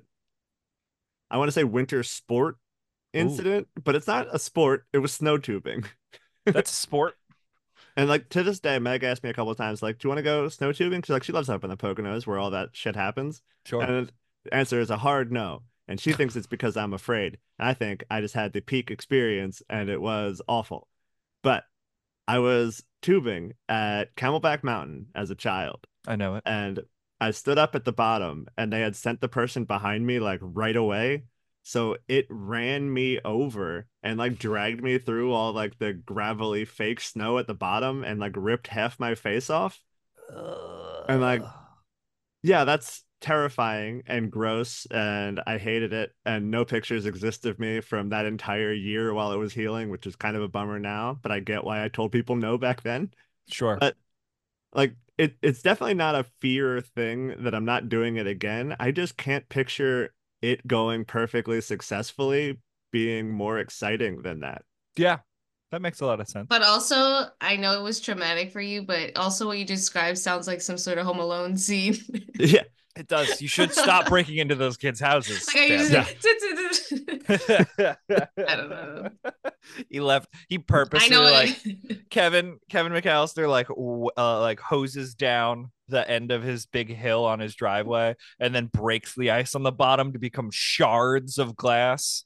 I want to say winter sport incident, Ooh. But it's not a sport. It was snow tubing. That's a sport. And like to this day, Meg asked me a couple of times, like, "Do you want to go snow tubing?" Because like she lives up in the Poconos where all that shit happens. Sure. And the answer is a hard no. And she thinks it's because I'm afraid. And I think I just had the peak experience and it was awful. But I was tubing at Camelback Mountain as a child. I know it. And I stood up at the bottom and they had sent the person behind me like right away. So it ran me over and like dragged me through all like the gravelly fake snow at the bottom and like ripped half my face off. Uh... And like, yeah, that's terrifying and gross. And I hated it. And no pictures exist of me from that entire year while it was healing, which is kind of a bummer now. But I get why I told people no back then. Sure. But like, it, it's definitely not a fear thing that I'm not doing it again. I just can't picture it going perfectly successfully being more exciting than that. Yeah, that makes a lot of sense. But also, I know it was traumatic for you, but also what you described sounds like some sort of Home Alone scene. Yeah, it does. You should stop breaking into those kids' houses. Like I, just, yeah. I don't know. He left. He purposely I know like Kevin Kevin McAllister like uh, like hoses down the end of his big hill on his driveway and then breaks the ice on the bottom to become shards of glass.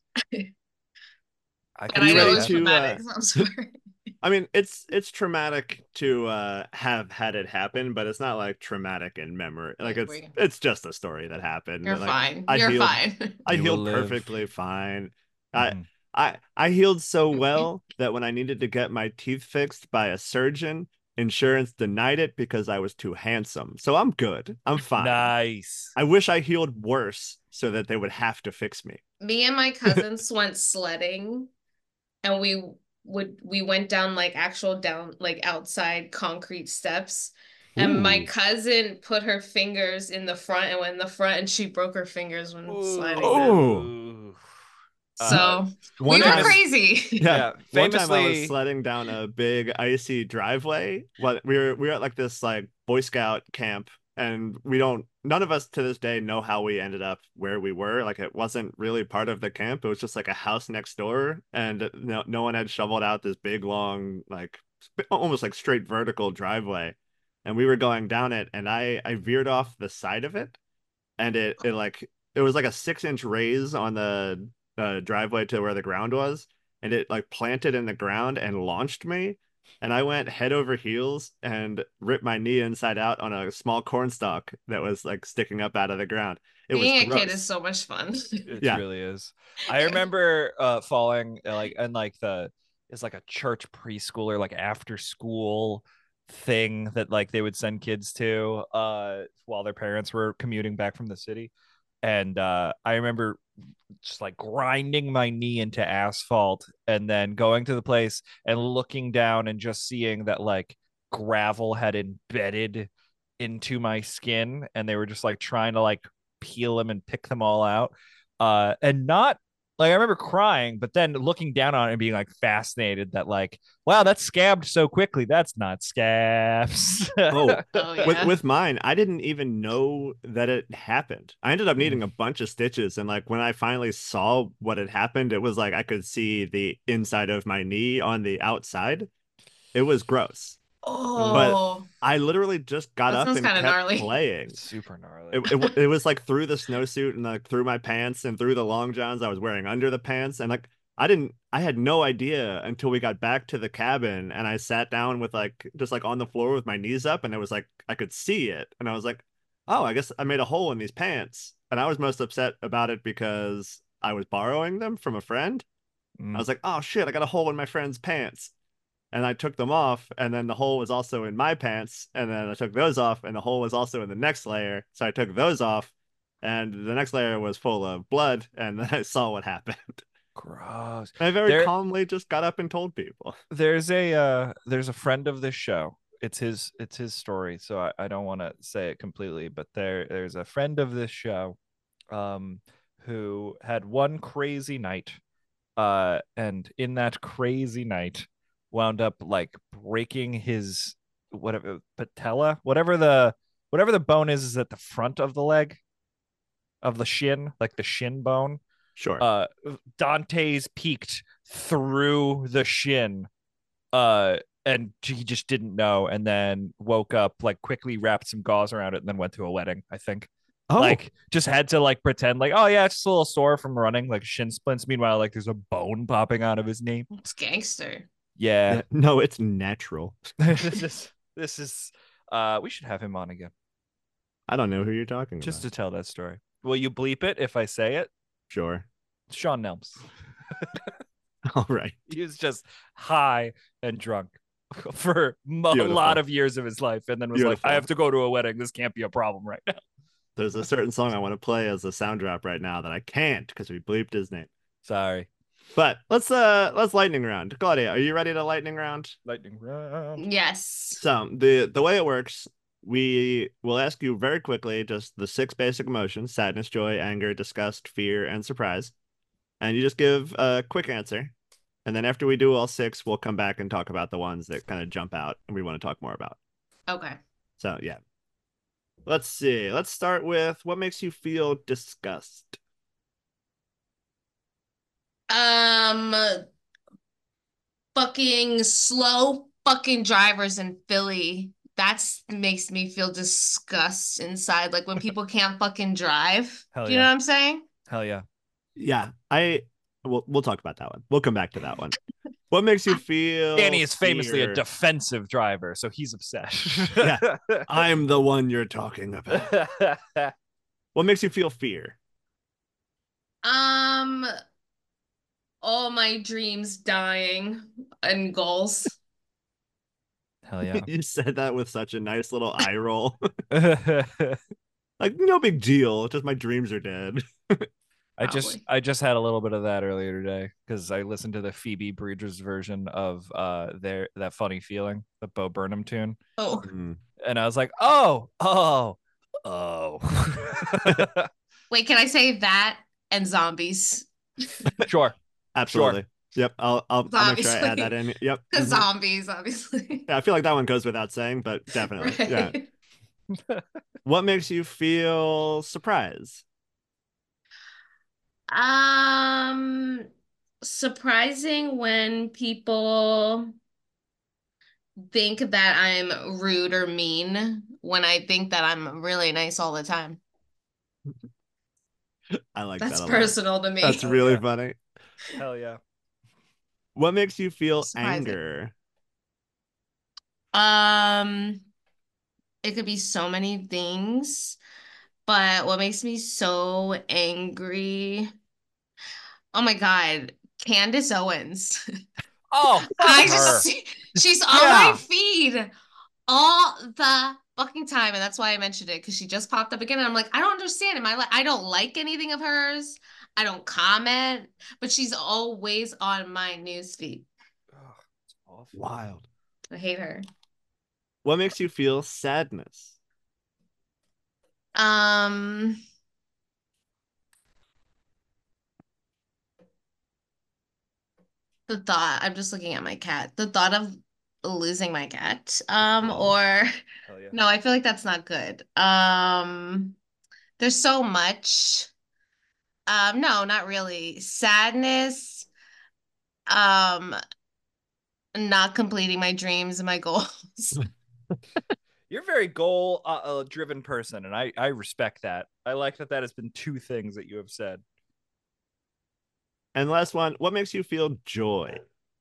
I can I know it was to, traumatic, uh, so I'm sorry. I mean, it's it's traumatic to uh, have had it happen, but it's not like traumatic in memory. Like it's it's just a story that happened. You're like, fine. I You're healed, fine. I you healed perfectly fine. Mm-hmm. I I I healed so well that when I needed to get my teeth fixed by a surgeon, insurance denied it because I was too handsome. So I'm good. I'm fine. Nice. I wish I healed worse so that they would have to fix me. Me and my cousins went sledding, and we would we went down like actual down like outside concrete steps. And Ooh. My cousin put her fingers in the front and went in the front, and she broke her fingers when Ooh. Sliding. Oh. So uh, we were time, crazy. Yeah, yeah. Famously, one time I was sledding down a big icy driveway. Well, we were we were at like this like Boy Scout camp, and we don't. None of us to this day know how we ended up where we were. Like it wasn't really part of the camp. It was just like a house next door, and no, no one had shoveled out this big long like almost like straight vertical driveway, and we were going down it, and I I veered off the side of it, and it it like it was like a six inch raise on the Uh, driveway to where the ground was, and it like planted in the ground and launched me, and I went head over heels and ripped my knee inside out on a small cornstalk that was like sticking up out of the ground. It Being was a gross. kid is so much fun. It yeah. really is. I remember uh falling like and like the it's like a church preschooler like after school thing that like they would send kids to uh while their parents were commuting back from the city. And uh, I remember just like grinding my knee into asphalt and then going to the place and looking down and just seeing that like gravel had embedded into my skin and they were just like trying to like peel them and pick them all out. Uh, and not like I remember crying, but then looking down on it and being like fascinated that like, wow, that's scabbed so quickly. That's not scabs. oh, oh yeah. with with mine, I didn't even know that it happened. I ended up needing a bunch of stitches, and like when I finally saw what had happened, it was like I could see the inside of my knee on the outside. It was gross. Oh, I literally just got that up sounds and kind of kept gnarly. playing. It's super gnarly. It, it, it was like through the snowsuit and like through my pants and through the long johns I was wearing under the pants. And like, I didn't, I had no idea until we got back to the cabin and I sat down with like, just like on the floor with my knees up and it was like, I could see it. And I was like, oh, I guess I made a hole in these pants. And I was most upset about it because I was borrowing them from a friend. I Mm. was like, oh shit, I got a hole in my friend's pants. And I took them off, and then the hole was also in my pants, and then I took those off, and the hole was also in the next layer. So I took those off, and the next layer was full of blood, and then I saw what happened. Gross. And I very There, calmly just got up and told people. there's a uh, there's a friend of this show. It's his it's his story, so I, I don't want to say it completely, but there there's a friend of this show, um, who had one crazy night, uh, and in that crazy night, wound up like breaking his whatever patella, whatever the whatever the bone is, is at the front of the leg of the shin, like the shin bone. Sure. Uh, Dante's peeked through the shin, uh, and he just didn't know, and then woke up, like quickly wrapped some gauze around it, and then went to a wedding. I think. Oh, Like just had to like pretend like, oh yeah, it's just a little sore from running, like shin splints. Meanwhile, like there's a bone popping out of his knee. It's gangster. Yeah. yeah, no, it's natural. this is this is uh we should have him on again I don't know who you're talking just about. to tell that story. Will you bleep it if I say it? Sure. Sean Nelms. All right. He was just high and drunk for a Beautiful. lot of years of his life, and then was Beautiful. like, I have to go to a wedding. This can't be a problem right now. There's a certain song I want to play as a sound drop right now that I can't because we bleeped his name. Sorry. But let's uh let's lightning round. Claudia, are you ready to lightning round? Lightning round. Yes. So the the way it works, we will ask you very quickly just the six basic emotions: sadness, joy, anger, disgust, fear, and surprise. And you just give a quick answer. And then after we do all six, we'll come back and talk about the ones that kind of jump out and we want to talk more about. Okay. So yeah. Let's see. Let's start with what makes you feel disgust. Um, fucking slow fucking drivers in Philly. That's makes me feel disgust inside. Like when people can't fucking drive. Hell Do you yeah. know what I'm saying? Hell yeah. Yeah, I we'll we'll talk about that one. We'll come back to that one. What makes you feel Danny is famously fear? a defensive driver, so he's upset. Yeah. I'm the one you're talking about. What makes you feel fear? Um, all my dreams dying and goals. Hell yeah. You said that with such a nice little eye roll. Like, no big deal. Just my dreams are dead. I just Probably. I just had a little bit of that earlier today because I listened to the Phoebe Bridgers version of uh their that funny feeling, the Bo Burnham tune, Oh, Mm. and I was like, oh, oh, oh. wait, can I say that and zombies? Sure. Absolutely. Yep. I'll I'll, I'll make sure I add Obviously. that in. Yep. Because Mhm. zombies, obviously. Yeah, I feel like that one goes without saying, but definitely. Yeah. Right. What makes you feel surprise? Um, surprising when people think that I'm rude or mean when I think that I'm really nice all the time. I like That's that a lot. personal to me. That's Oh, really yeah. funny. Hell yeah. What makes you feel Surprising. anger? Um, it could be so many things, but what makes me so angry? Oh my God, Candace Owens. Oh, fuck I her. just see, she's on Yeah. my feed all the fucking time, and that's why I mentioned it because she just popped up again, and I'm like, I don't understand. Am I like I don't like anything of hers. I don't comment, but she's always on my news feed. Ugh, it's awful. Wild. I hate her. What makes you feel sadness? Um, the thought, I'm just looking at my cat. The thought of losing my cat. Um, Oh. or Hell yeah. no, I feel like that's not good. Um, there's so much. Um, no, not really. Sadness. Um, not completing my dreams and my goals. You're a very goal uh, uh, driven person, and I I respect that. I like that that has been two things that you have said. And last one, what makes you feel joy?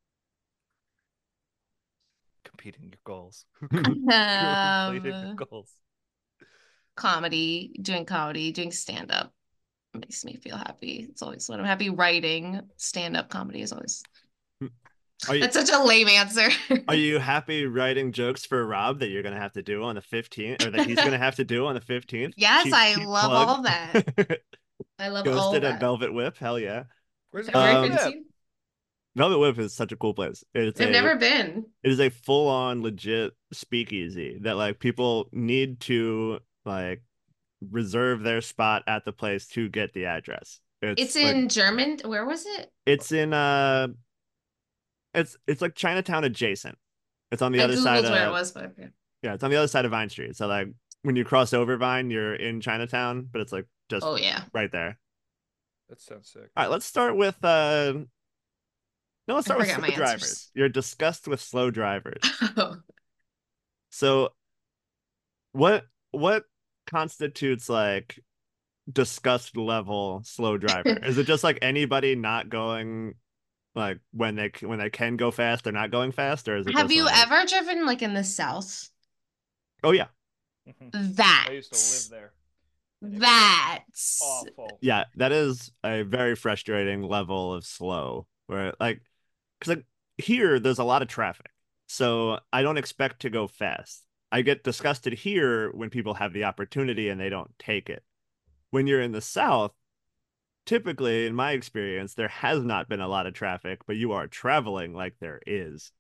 Completing your goals. Completing your Um, goals. comedy, doing comedy, doing stand up makes me feel happy. It's always when I'm happy. Writing stand up comedy is always. Are you, That's such a lame answer. are you happy writing jokes for Rob that you're gonna have to do on the fifteenth, or that he's gonna have to do on the fifteenth? Yes, Cheap- I cheap love plug. all that. I love all Ghosted at that. Velvet Whip, hell yeah. Where's February Um, Velvet? fifteenth. Velvet Whip is such a cool place. It's I've a never been. it is a full-on legit speakeasy that like people need to like reserve their spot at the place to get the address. It's, It's like, in German. Where was it? it's in uh it's it's like Chinatown adjacent. It's on the I other googled side where it of was, but okay. yeah, it's on the other side of Vine Street. So like when you cross over Vine, you're in Chinatown, but it's like just Oh yeah. right there. That sounds sick. All right, let's start with uh no, let's I start with forgot slow my drivers. answers. You're disgust with slow drivers. So what what constitutes like disgust level slow driver? Is it just like anybody not going like when they when they can go fast, they're not going fast, or is it Have just you like, ever driven like in the South? oh yeah, That. I used to live there. That's Awful. yeah, that is a very frustrating level of slow where like because like here there's a lot of traffic, so I don't expect to go fast. I get disgusted here when people have the opportunity and they don't take it. When you're in the South, typically, in my experience, there has not been a lot of traffic, but you are traveling like there is.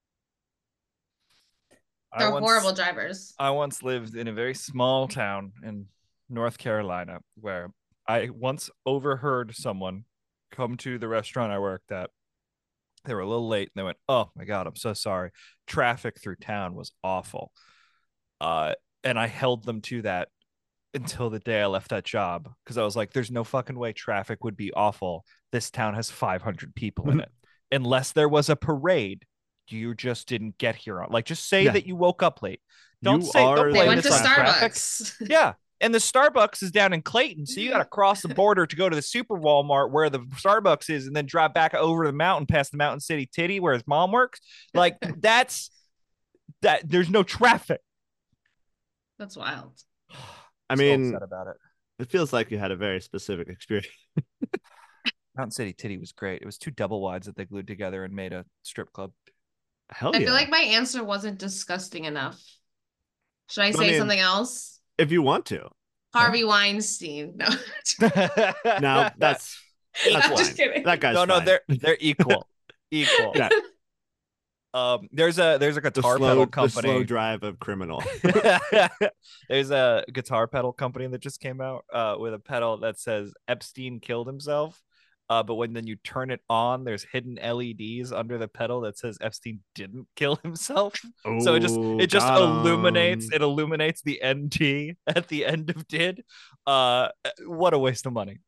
they're I once, horrible drivers. I once lived in a very small town in North Carolina where I once overheard someone come to the restaurant I worked at. They were a little late and they went, "Oh my God, I'm so sorry. Traffic through town was awful." Uh, and I held them to that until the day I left that job because I was like, there's no fucking way traffic would be awful. This town has five hundred people in it. Unless there was a parade, you just didn't get here on. Like, just say Yeah. that you woke up late. Don't You say are don't They blame went this to on traffic. Starbucks. Yeah. And the Starbucks is down in Clayton. So you got to cross the border to go to the Super Walmart where the Starbucks is and then drive back over the mountain past the Mountain City Titty where his mom works. Like, that's that. There's no traffic. That's wild. I So mean, upset about it. it feels like you had a very specific experience. Mountain City Titty was great. It was two double wides that they glued together and made a strip club. Hell I yeah. feel like my answer wasn't disgusting enough. Should I I say mean- something else? If you want to. Harvey Weinstein. No. Now that's I'm that's just fine. kidding. That guy's no, no, fine. they're they're equal, equal. Yeah. Um, there's a there's a the guitar slow, pedal the company. slow drive of criminal. There's a guitar pedal company that just came out uh, with a pedal that says Epstein killed himself. Uh, but when then you turn it on, there's hidden L E Ds under the pedal that says Epstein didn't kill himself. So it just Ooh, it just got illuminates 'em. it illuminates the N T at the end of did. Uh, what a waste of money.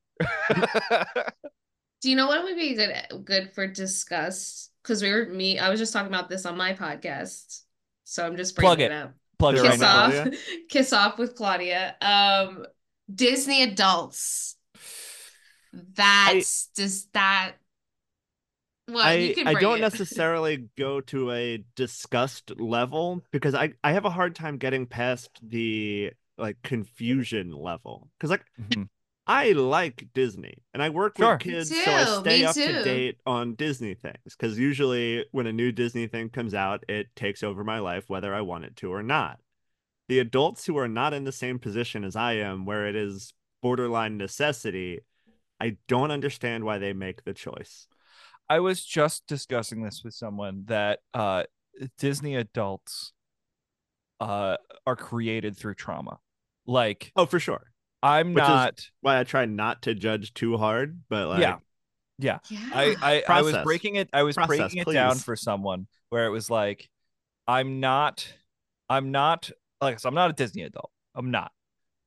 Do you know what would be good good for discuss? Because we were me, I was just talking about this on my podcast. So I'm just Plug bringing it. it up. Plug it Kiss right Kiss now. off. Claudia? Kiss off with Claudia. Um Disney adults. That's just that. Well, you I, can I bring don't it. necessarily go to a disgust level because I, I have a hard time getting past the like confusion level. Because like Mhm. I like Disney and I work Sure. with kids, Me so I too, stay me up too. to date on Disney things. Because usually when a new Disney thing comes out, it takes over my life whether I want it to or not. The adults who are not in the same position as I am, where it is borderline necessity, I don't understand why they make the choice. I was just discussing this with someone that uh, Disney adults uh, are created through trauma. Like, Oh, for sure. I'm Which is- not. Why I try not to judge too hard, but like Yeah. Yeah. Yeah. I, I, I was Process. breaking it. I was Process, breaking it down please. for someone where it was like, I'm not, I'm not like, so I'm not a Disney adult. I'm not.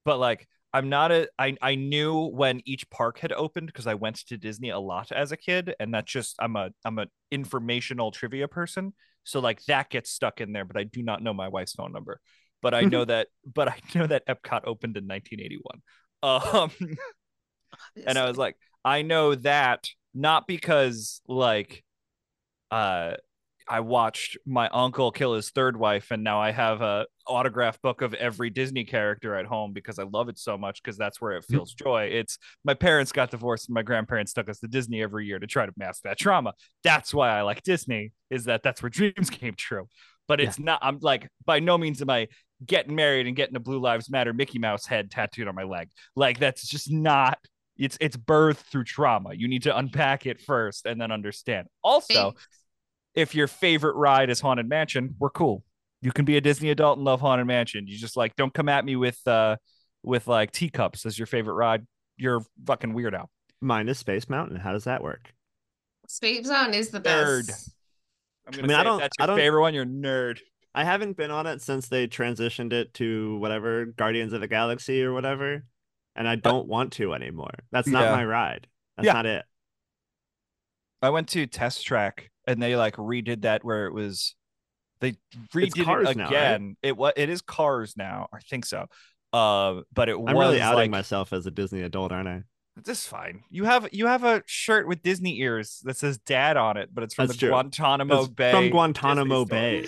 but like I'm not a I I knew when each park had opened because I went to Disney a lot as a kid, and that's just I'm a I'm a informational trivia person. So like that gets stuck in there, but I do not know my wife's phone number. But I know that but I know that Epcot opened in nineteen eighty-one. Um and I was like, I know that not because like uh I watched my uncle kill his third wife, and now I have a autograph book of every Disney character at home because I love it so much, because that's where it feels joy. It's my parents got divorced and my grandparents took us to Disney every year to try to mask that trauma. That's why I like Disney, is that that's where dreams came true. But it's yeah. not, I'm like, by no means am I getting married and getting a Blue Lives Matter Mickey Mouse head tattooed on my leg. Like, that's just not, it's, it's birthed through trauma. You need to unpack it first and then understand. Also, if your favorite ride is Haunted Mansion, we're cool. You can be a Disney adult and love Haunted Mansion. You just like, don't come at me with uh with like teacups as your favorite ride. You're fucking weirdo. Mine is Space Mountain. How does that work? Space Mountain is the nerd. best. I'm gonna I mean, say I don't, that's your I don't, favorite one. You're a nerd. I haven't been on it since they transitioned it to whatever Guardians of the Galaxy or whatever, and I don't uh, want to anymore. That's not yeah. my ride. That's yeah. not it. I went to Test Track and they like redid that where it was they redid it again. Now, right? It was it is Cars now, I think so. Uh, but it I'm was really outing like, myself as a Disney adult, aren't I? This is fine. You have you have a shirt with Disney ears that says "Dad" on it, but it's from That's the true. Guantanamo That's Bay. From Guantanamo Bay.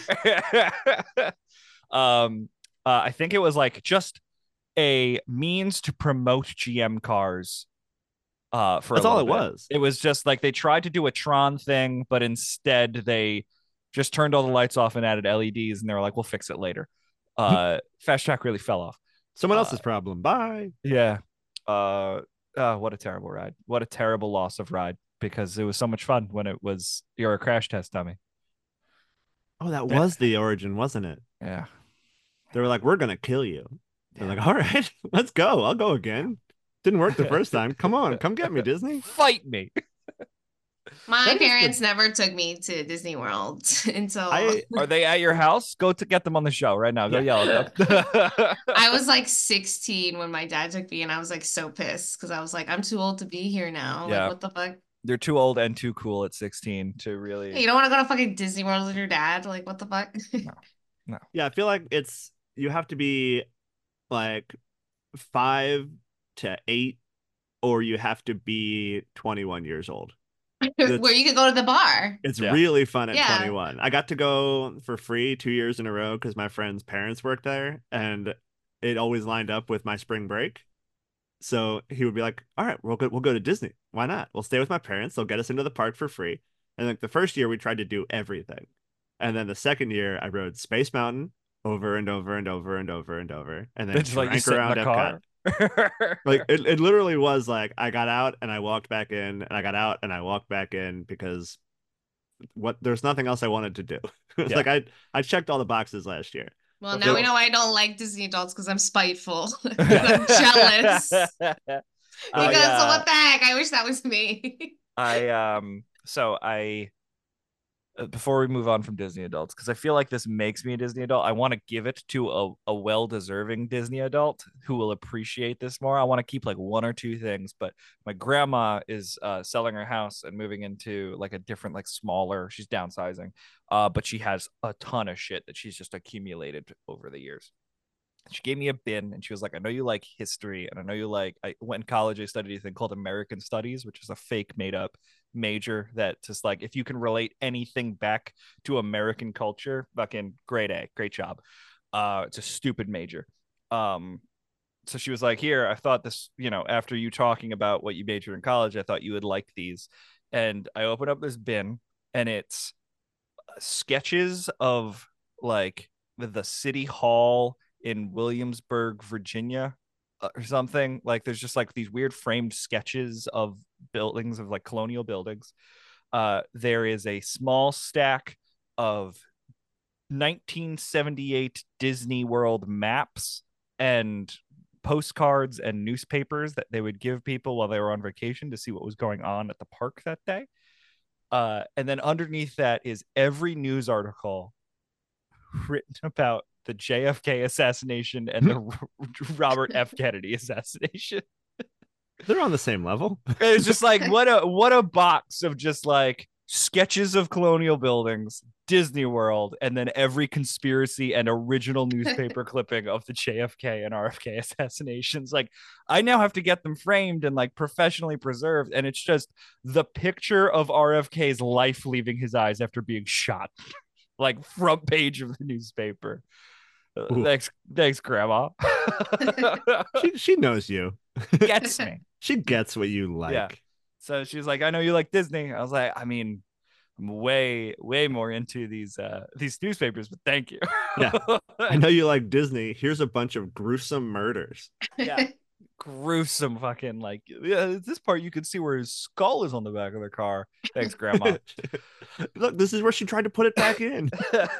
um, uh, I think it was like just a means to promote G M cars. Uh, for that's all it bit. was. It was just like they tried to do a Tron thing, but instead they just turned all the lights off and added L E Ds, and they were like, "We'll fix it later." Uh, Fast Track really fell off. Someone uh, else's problem. Bye. Yeah. Uh, uh, what a terrible ride. What a terrible loss of ride, because it was so much fun when it was you're a crash test dummy. Oh, that was the origin, wasn't it? Yeah. They were like, "We're gonna kill you." They're yeah. like, "All right, let's go. I'll go again." Didn't work the first time. Come on, come get me, Disney. Fight me. My parents the... never took me to Disney World until. I, are they at your house? Go to get them on the show right now. Go yell at them. I was like sixteen when my dad took me, and I was like so pissed because I was like, I'm too old to be here now. Yeah. Like, what the fuck? You're too old and too cool at sixteen to really. Hey, you don't want to go to fucking Disney World with your dad? Like, what the fuck? No. No. Yeah, I feel like it's you have to be like five to eight, or you have to be twenty-one years old. Where you could go to the bar. It's yeah. really fun at yeah. twenty-one. I got to go for free two years in a row because my friend's parents worked there, and it always lined up with my spring break. So he would be like, "All right, we'll go, we'll go to Disney. Why not? We'll stay with my parents. They'll get us into the park for free." And like the first year, we tried to do everything, and then the second year, I rode Space Mountain over and over and over and over and over, and then it's drank like around the Epcot. Car. Like it, it literally was like I got out and I walked back in, and I got out and I walked back in because what there's nothing else I wanted to do. It's yeah. like I I checked all the boxes last year. Well, now we know I don't like Disney adults because I'm spiteful. I'm jealous. Because uh, yeah. what the heck? I wish that was me. I um so I before we move on from Disney adults, because I feel like this makes me a Disney adult, I want to give it to a, a well-deserving Disney adult who will appreciate this more. I want to keep like one or two things, but my grandma is uh, selling her house and moving into like a different, like smaller, she's downsizing, uh, but she has a ton of shit that she's just accumulated over the years. She gave me a bin and she was like, "I know you like history, and I know you like," I went in college, I studied a thing called American Studies, which is a fake made up major that just like, if you can relate anything back to American culture, fucking grade A, great job. Uh, it's a stupid major. Um, so she was like, "Here, I thought this, you know, after you talking about what you majored in college, I thought you would like these." And I opened up this bin and it's sketches of like the city hall in Williamsburg, Virginia, uh, or something. Like there's just like these weird framed sketches of buildings, of like colonial buildings. Uh, there is a small stack of nineteen seventy-eight Disney World maps and postcards and newspapers that they would give people while they were on vacation to see what was going on at the park that day. Uh, and then underneath that is every news article written about the J F K assassination and the Robert F. Kennedy assassination. They're on the same level. It's just like what a what a box of just like sketches of colonial buildings, Disney World, and then every conspiracy and original newspaper clipping of the J F K and R F K assassinations. Like, I now have to get them framed and like professionally preserved, and it's just the picture of R F K's life leaving his eyes after being shot, like front page of the newspaper. Uh, thanks, thanks, Grandma. she she knows you. Gets me. She gets what you like. Yeah. So she's like, I know you like Disney. I was like, I mean, I'm way, way more into these uh these newspapers, but thank you. Yeah. I know you like Disney. Here's a bunch of gruesome murders. Yeah. Gruesome fucking like yeah, this part you can see where his skull is on the back of the car. Thanks, Grandma. Look, this is where she tried to put it back in.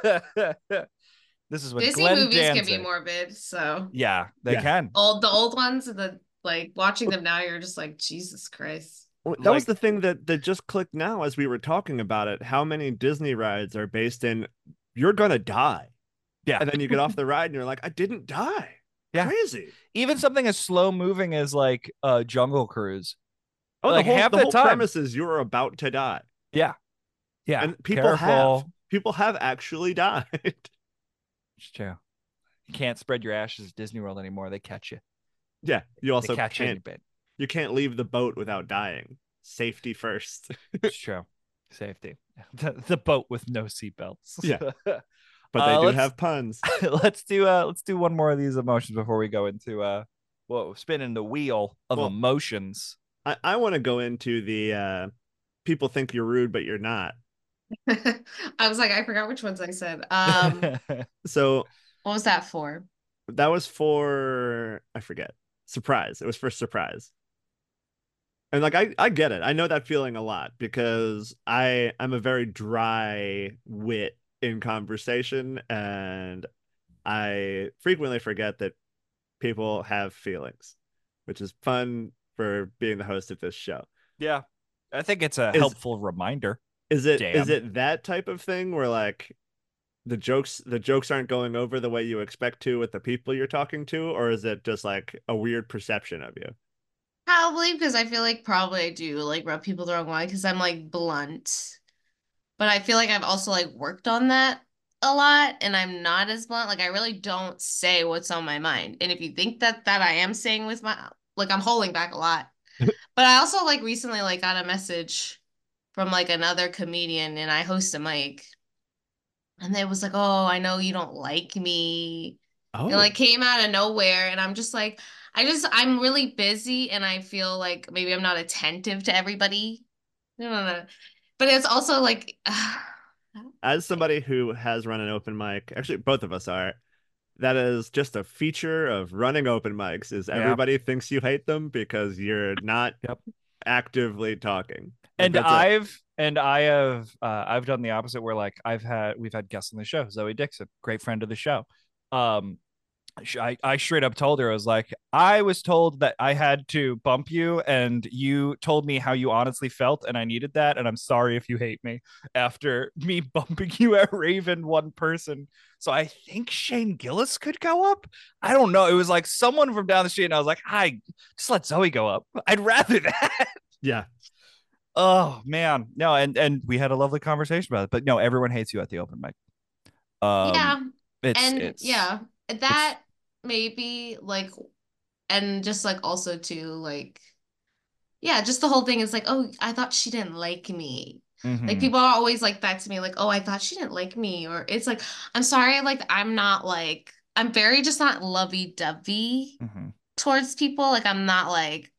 This is what Disney Glenn movies Danzig. can be morbid, so Yeah, they Yeah. can. old the old ones, the like watching them now, you're just like, Jesus Christ. Well, that was Like- the thing that that just clicked now as we were talking about it. How many Disney rides are based in you're gonna die? Yeah. And then you get off the ride and you're like, I didn't die. Yeah. Crazy. Even something as slow moving as like uh Jungle Cruise. Oh, Like, the whole, half the the whole time- premise is you're about to die. Yeah. Yeah. And people Careful. have people have actually died. It's true. You can't spread your ashes at Disney World anymore. They catch you. Yeah. You also They catch you in your can't bed. you can't leave the boat without dying. Safety first. It's true. Safety. The, the boat with no seatbelts. Yeah. But they Uh, do let's- have puns. let's do uh let's do one more of these emotions before we go into uh whoa, spinning the wheel of Well- emotions. I, I want to go into the uh people think you're rude, but you're not. I was like, I forgot which ones I said. Um, So what was that for? that was for I forget. Surprise. It was for surprise. And like I, I get it. I know that feeling a lot because I I'm a very dry wit in conversation, and I frequently forget that people have feelings, which is fun for being the host of this show. Yeah. I think it's a Is- helpful reminder. Is it is Damn. it that type of thing where like the jokes the jokes aren't going over the way you expect to with the people you're talking to, or is it just like a weird perception of you? Probably because I feel like probably I do like rub people the wrong way because I'm like blunt. But I feel like I've also like worked on that a lot and I'm not as blunt. Like I really don't say what's on my mind. And if you think that that I am saying with my like I'm holding back a lot. But I also like recently like got a message from like another comedian and I host a mic. And they was like, "Oh, I know you don't like me." Oh, It like came out of nowhere and I'm just like I just I'm really busy and I feel like maybe I'm not attentive to everybody. No, no, no. But it's also like as somebody who has run an open mic, actually both of us are, that is just a feature of running open mics is Yeah. everybody thinks you hate them because you're not Yep. actively talking. Like, And that's it. I've and I have uh, I've done the opposite where like I've had we've had guests on the show, Zoe Dixon, great friend of the show. Um sh- I, I straight up told her, I was like, I was told that I had to bump you and you told me how you honestly felt and I needed that. And I'm sorry if you hate me after me bumping you at Raven one person. So I think Shane Gillis could go up. I don't know. It was like someone from down the street and I was like, hi, just let Zoe go up. I'd rather that. Yeah. Oh man, no, and and we had a lovely conversation about it, but no, everyone hates you at the open mic. Um, yeah. it's And it's yeah, that maybe like and just like also too like yeah, just the whole thing is like, "Oh, I thought she didn't like me." mhm. Like people are always like that to me, like, "Oh, I thought she didn't like me," or it's like, I'm sorry, like I'm not like I'm very just not lovey-dovey Mhm. towards people. Like I'm not like,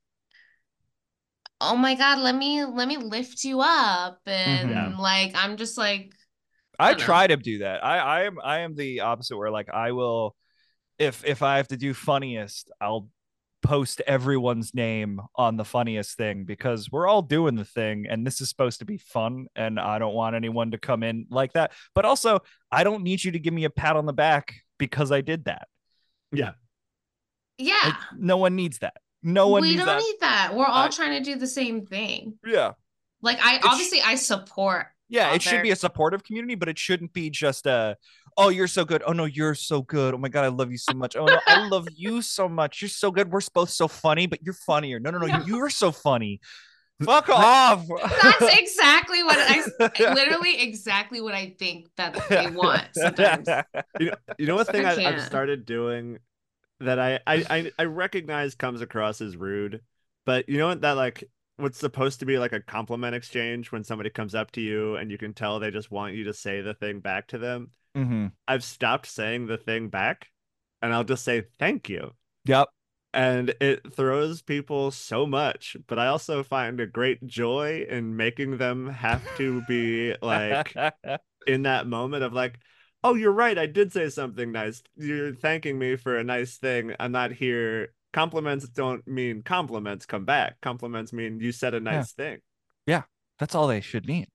"Oh my God, let me let me lift you up," and Yeah. like I'm just like, I I don't know. try to do that. I I am I am the opposite where like I will, if if I have to do funniest, I'll post everyone's name on the funniest thing because we're all doing the thing and this is supposed to be fun and I don't want anyone to come in like that. But also, I don't need you to give me a pat on the back because I did that. Yeah. yeah, Like, no one needs that. No one we needs don't that. need that. We're all I- trying to do the same thing. Yeah. Like I It's- obviously I support Yeah, out it should there. be a supportive community, but it shouldn't be just a, Oh, you're so good. Oh no, you're so good. Oh my god, I love you so much. Oh no, I love you so much. You're so good. We're both so funny, but you're funnier. No, no, no, No. you're so funny. Fuck off. That's exactly what I literally exactly what I think that they want sometimes. You know, you know what thing I I, I've can't. started doing that I, I I I recognize comes across as rude, but you know what that like what's supposed to be like a compliment exchange when somebody comes up to you and you can tell they just want you to say the thing back to them. Mm-hmm. I've stopped saying the thing back, and I'll just say thank you. Yep. And it throws people so much, but I also find a great joy in making them have to be like in that moment of like, oh, you're right, I did say something nice. You're thanking me for a nice thing. I'm not here. Compliments don't mean compliments come back. Compliments mean you said a nice Yeah. thing. Yeah, that's all they should mean.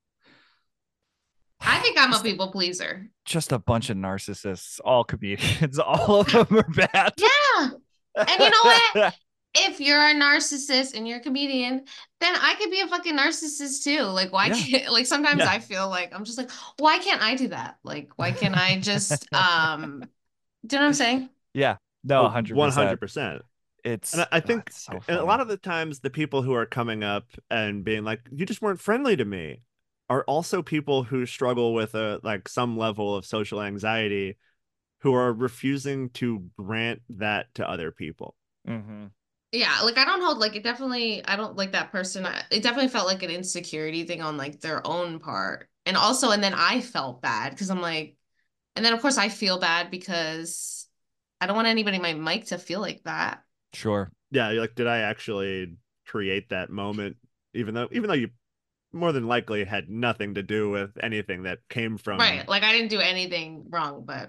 I think I'm a people pleaser. Just a bunch of narcissists, all comedians, all of them are bad. Yeah. And you know what? If you're a narcissist and you're a comedian, then I could be a fucking narcissist too. Like, why Yeah. can't, like, sometimes Yeah. I feel like I'm just like, why can't I do that? Like, why can't I just, um, do you know what I'm saying? Yeah, no, Oh, one hundred one percent. hundred percent. It's, And I, I oh, think it's so and a funny. lot of the times the people who are coming up and being like, you just weren't friendly to me, are also people who struggle with a like some level of social anxiety, who are refusing to grant that to other people. Mm-hmm. Yeah, like I don't hold like it definitely I don't like that person. I, it definitely felt like an insecurity thing on like their own part. And also and then I felt bad because I'm like and then of course I feel bad because I don't want anybody in my mic to feel like that. Sure. Yeah, you're like, did I actually create that moment? Even though even though you more than likely had nothing to do with anything that came from Right. Like I didn't do anything wrong, but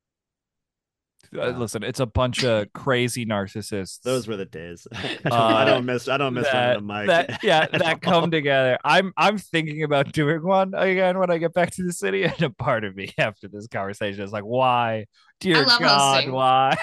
Uh, listen, it's a bunch of crazy narcissists. those were the days. I don't, Uh, I don't miss I don't miss that, running a mic. that yeah, at that all. come together. I'm I'm thinking about doing one again when I get back to the city, and a part of me after this conversation is like, why, dear love God, hosting. why?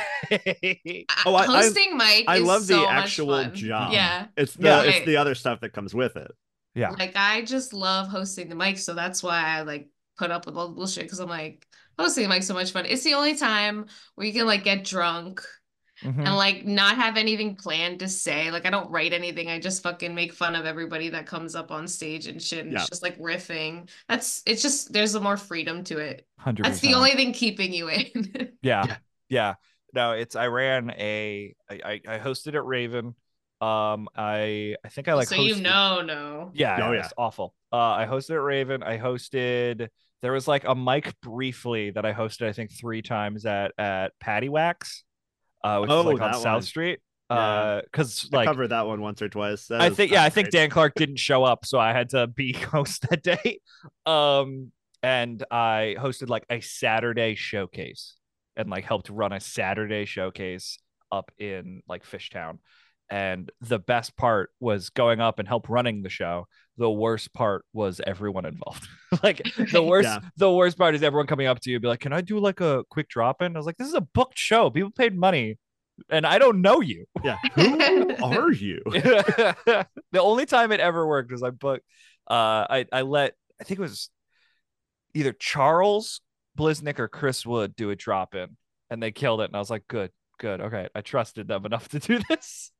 Oh, I- I- hosting Mike I is love the so much actual fun. job. Yeah. It's the Yeah. it's the other stuff that comes with it. Yeah. Like I just love hosting the mic, so that's why I like put up with all the bullshit because I'm like hosting the mic's so much fun. It's the only time where you can like get drunk Mhm. and like not have anything planned to say. Like I don't write anything. I just fucking make fun of everybody that comes up on stage and shit. And Yeah. it's just like riffing. That's it's just there's a more freedom to it. one hundred That's the percent. only thing keeping you in. Yeah. Yeah. Yeah. No, it's I ran a I I, I hosted at Raven. Um I I think I like so hosted, you know, no. Yeah, Oh, yeah, yeah. it's awful. Uh, I hosted at Raven. I hosted. There was like a mic briefly that I hosted. I think three times at at Patty Wax, uh, which is Oh, like on that South one. Street. Yeah. Uh, because I like covered that one once or twice. That I is- think yeah, I that's think great. Dan Clark didn't show up, so I had to be host that day. Um, and I hosted like a Saturday showcase and like helped run a Saturday showcase up in like Fishtown. And the best part was going up and help running the show. The worst part was everyone involved. Like the worst, Yeah. the worst part is everyone coming up to you and be like, "Can I do like a quick drop in?" I was like, "This is a booked show. People paid money, and I don't know you." Yeah. Who are you? The only time it ever worked was I booked. Uh, I I let I think it was either Charles Bliznick or Chris Wood do a drop in, and they killed it. And I was like, "Good, good, okay." I trusted them enough to do this,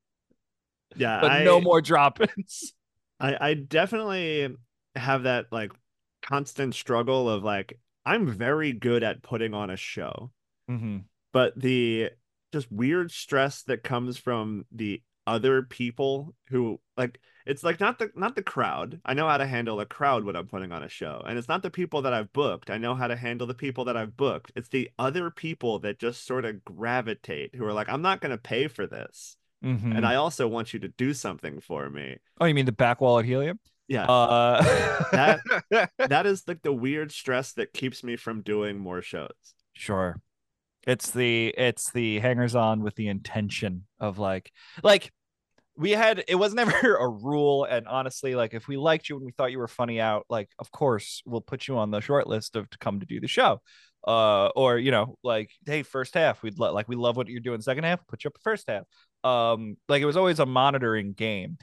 Yeah. but I, no more drop ins. I I definitely have that like constant struggle of like I'm very good at putting on a show, Mm-hmm. but the just weird stress that comes from the other people who like it's like not the not the crowd. I know how to handle a crowd when I'm putting on a show. And it's not the people that I've booked. I know how to handle the people that I've booked. It's the other people that just sort of gravitate who are like, I'm not gonna pay for this. Mm-hmm. And I also want you to do something for me. Oh, you mean the back wall at Helium? Yeah. Uh, That that is like the weird stress that keeps me from doing more shows. Sure. It's the it's the hangers on with the intention of like like we had it was never a rule, and honestly, like if we liked you and we thought you were funny out, like of course we'll put you on the short list of to come to do the show. Uh or you know, like, hey, first half, we'd lo- like we love what you're doing second half, put you up first half. Um like it was always a monitoring game.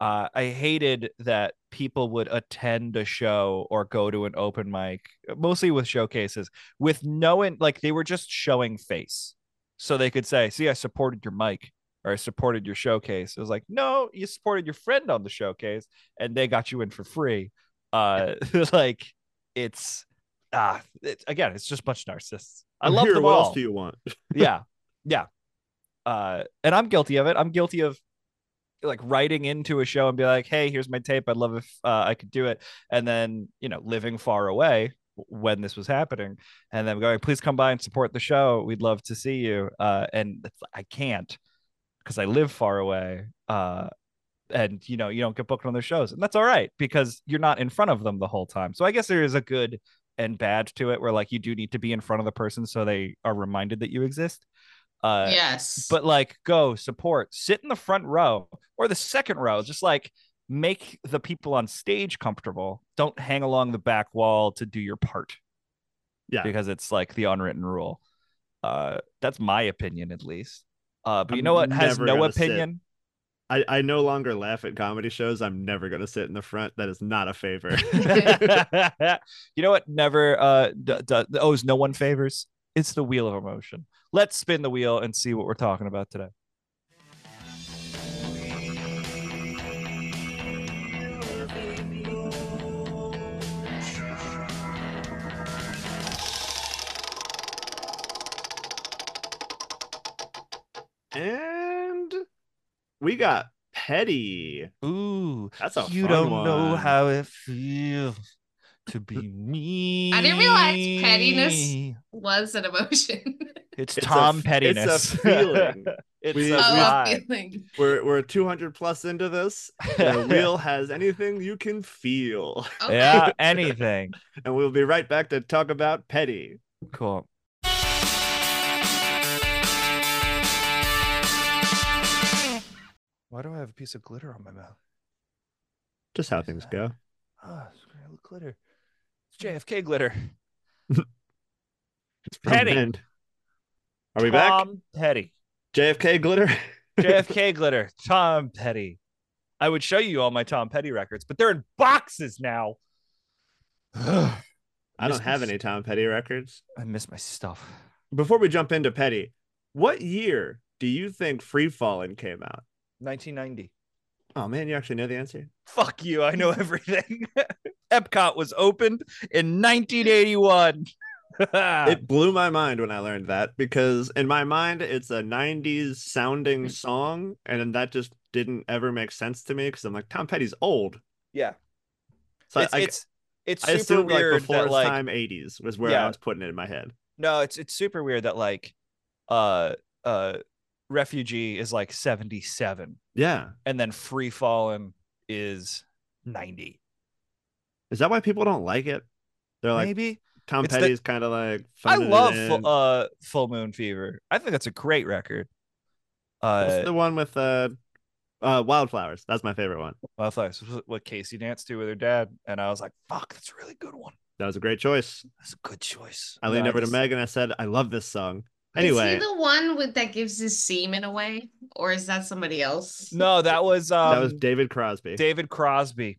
Uh, I hated that people would attend a show or go to an open mic, mostly with showcases, with no in, like they were just showing face, so they could say, "See, I supported your mic or I supported your showcase." It was like, no, you supported your friend on the showcase, and they got you in for free. Uh, like it's ah, it's, again, it's just a bunch of narcissists. I I'm love here. them What all. else do you want? Yeah, yeah. Uh, and I'm guilty of it. I'm guilty of like writing into a show and be like, hey, here's my tape, I'd love if uh, I could do it, and then, you know, living far away when this was happening, and then going, please come by and support the show, we'd love to see you, uh and I can't because I live far away, uh and you know, you don't get booked on their shows, and that's all right because you're not in front of them the whole time. So I guess there is a good and bad to it, where like you do need to be in front of the person so they are reminded that you exist. Uh, Yes. but like, go support, sit in the front row or the second row, just like make the people on stage comfortable. Don't hang along the back wall to do your part. Yeah, because it's like the unwritten rule. Uh, that's my opinion, at least. Uh, but I'm you know what has never no gonna sit. opinion? I, I no longer laugh at comedy shows. I'm never gonna sit in the front. That is not a favor. You know what never uh d- d- owes no one favors? It's the wheel of emotion. Let's spin the wheel and see what we're talking about today. And we got petty. Ooh, That's a you fun don't know one. how it feels to be me. I didn't realize pettiness was an emotion. It's, It's Tom a, Pettiness. It's a feeling. It's We- a we- Oh, a vibe. feeling. We're we're two hundred plus into this. The wheel has anything you can feel, Okay. Yeah, anything. and we'll be right back to talk about petty. Cool. Why do I have a piece of glitter on my mouth? Just how things go. Ah, oh, glitter. It's J F K glitter. It's from Petty. Bend. Are we back? Tom Petty. J F K glitter. J F K glitter. Tom Petty. I would show you all my Tom Petty records, but they're in boxes now. I miss don't have my- any Tom Petty records. I miss my stuff. Before we jump into Petty, what year do you think Free Fallin' came out? nineteen ninety. Oh man, you actually know the answer? Fuck you. I know everything. Epcot was opened in nineteen eighty-one. It blew my mind when I learned that, because in my mind it's a nineties sounding song, and that just didn't ever make sense to me because I'm like, Tom Petty's old. Yeah. So it's, I, it's it's I super assumed like weird before that its like time eighties was where Yeah. I was putting it in my head. no, it's it's super weird that like uh uh Refugee is like seventy-seven Yeah. and then Free Fallin' is ninety. Is that why people don't like it? They're like, Maybe. Tom It's the- Petty's kind of like I phoning it love in. Fu- uh Full Moon Fever. I think that's a great record. Uh What's the one with uh, uh Wildflowers? That's my favorite one. Wildflowers, what Casey danced to with her dad, and I was like, fuck, that's a really good one. That was a great choice. That's a good choice. I leaned No, over just- to Meg and I said, I love this song. Is Anyway, he the one with that gives his semen away, or is that somebody else? No, that was um that was David Crosby. David Crosby.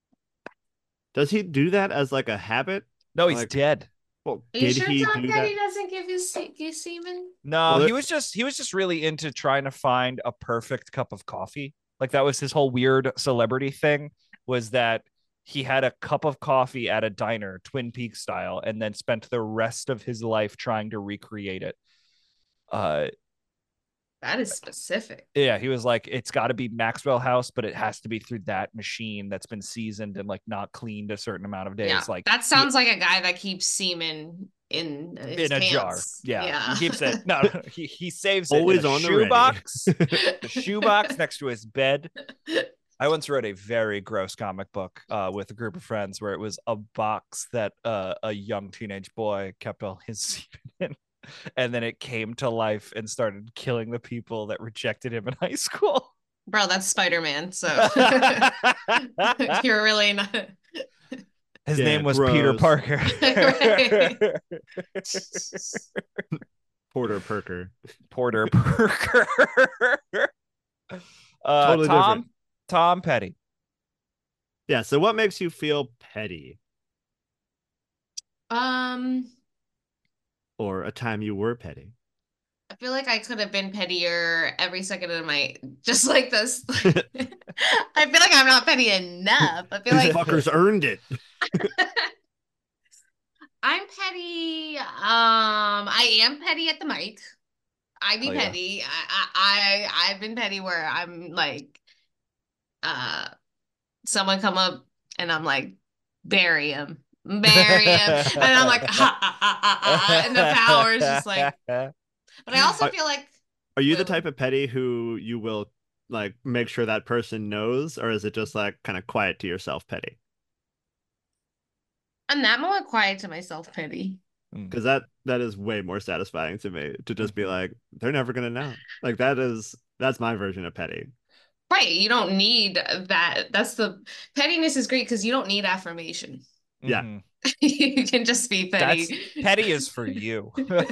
Does he do that as like a habit? No, he's Like- dead. Well, Are you did sure he Tom do Petty that? doesn't give his se- give semen? No, Well, he there- was just he was just really into trying to find a perfect cup of coffee. Like that was his whole weird celebrity thing, was that he had a cup of coffee at a diner, Twin Peaks style, and then spent the rest of his life trying to recreate it. Uh That is specific. yeah, he was like, it's got to be Maxwell House, but it has to be through that machine that's been seasoned and like not cleaned a certain amount of days. Yeah, Like that sounds like a guy that keeps semen in his in a jar. pants. Yeah, he keeps it. No, no, he he saves it Always in a on the ready. shoebox. The shoebox next to his bed. I once wrote a very gross comic book uh, with a group of friends where it was a box that uh, a young teenage boy kept all his semen in. And then it came to life and started killing the people that rejected him in high school. Bro, that's Spider-Man. So you're really not. His Yeah, name was Peter gross. Parker. Porter Perker. Porter Parker. Uh, Totally Tom, different. Tom Petty. Yeah. So what makes you feel petty, Um, or a time you were petty? I feel like I could have been pettier every second of my just like this. I feel like I'm not petty enough. I feel These like fuckers earned it. I'm petty. Um, I am petty at the mic. I be Oh, yeah. petty. I, I I I've been petty where I'm like, uh, someone come up and I'm like, bury him, bury him, and I'm like, ha, ha, ha, ha, ha, and the power is just like. But I also Are, feel like, are you the wait, type of petty who you will like make sure that person knows, or is it just like kind of quiet to yourself petty? I'm that more quiet to myself, petty. Because that that is way more satisfying to me to just be like, they're never gonna know. Like that is that's my version of petty. Right. You don't need that. That's the pettiness is great because you don't need affirmation. Yeah. Mhm. You can just be petty. That's petty is for you.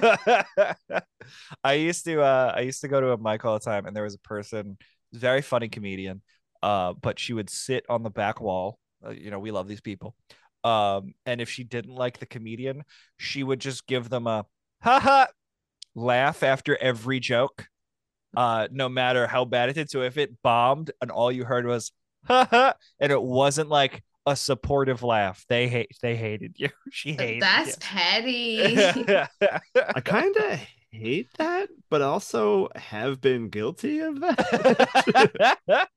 I used to uh I used to go to a mic all the time, and there was a person, very funny comedian, uh, but she would sit on the back wall. Uh, you know, we love these people. Um, and if she didn't like the comedian, she would just give them a ha ha laugh after every joke, uh, no matter how bad it did. So if it bombed and all you heard was ha ha, and it wasn't like a supportive laugh, they hate they hated you. She hated That's you. petty. I kind of hate that, but also have been guilty of that.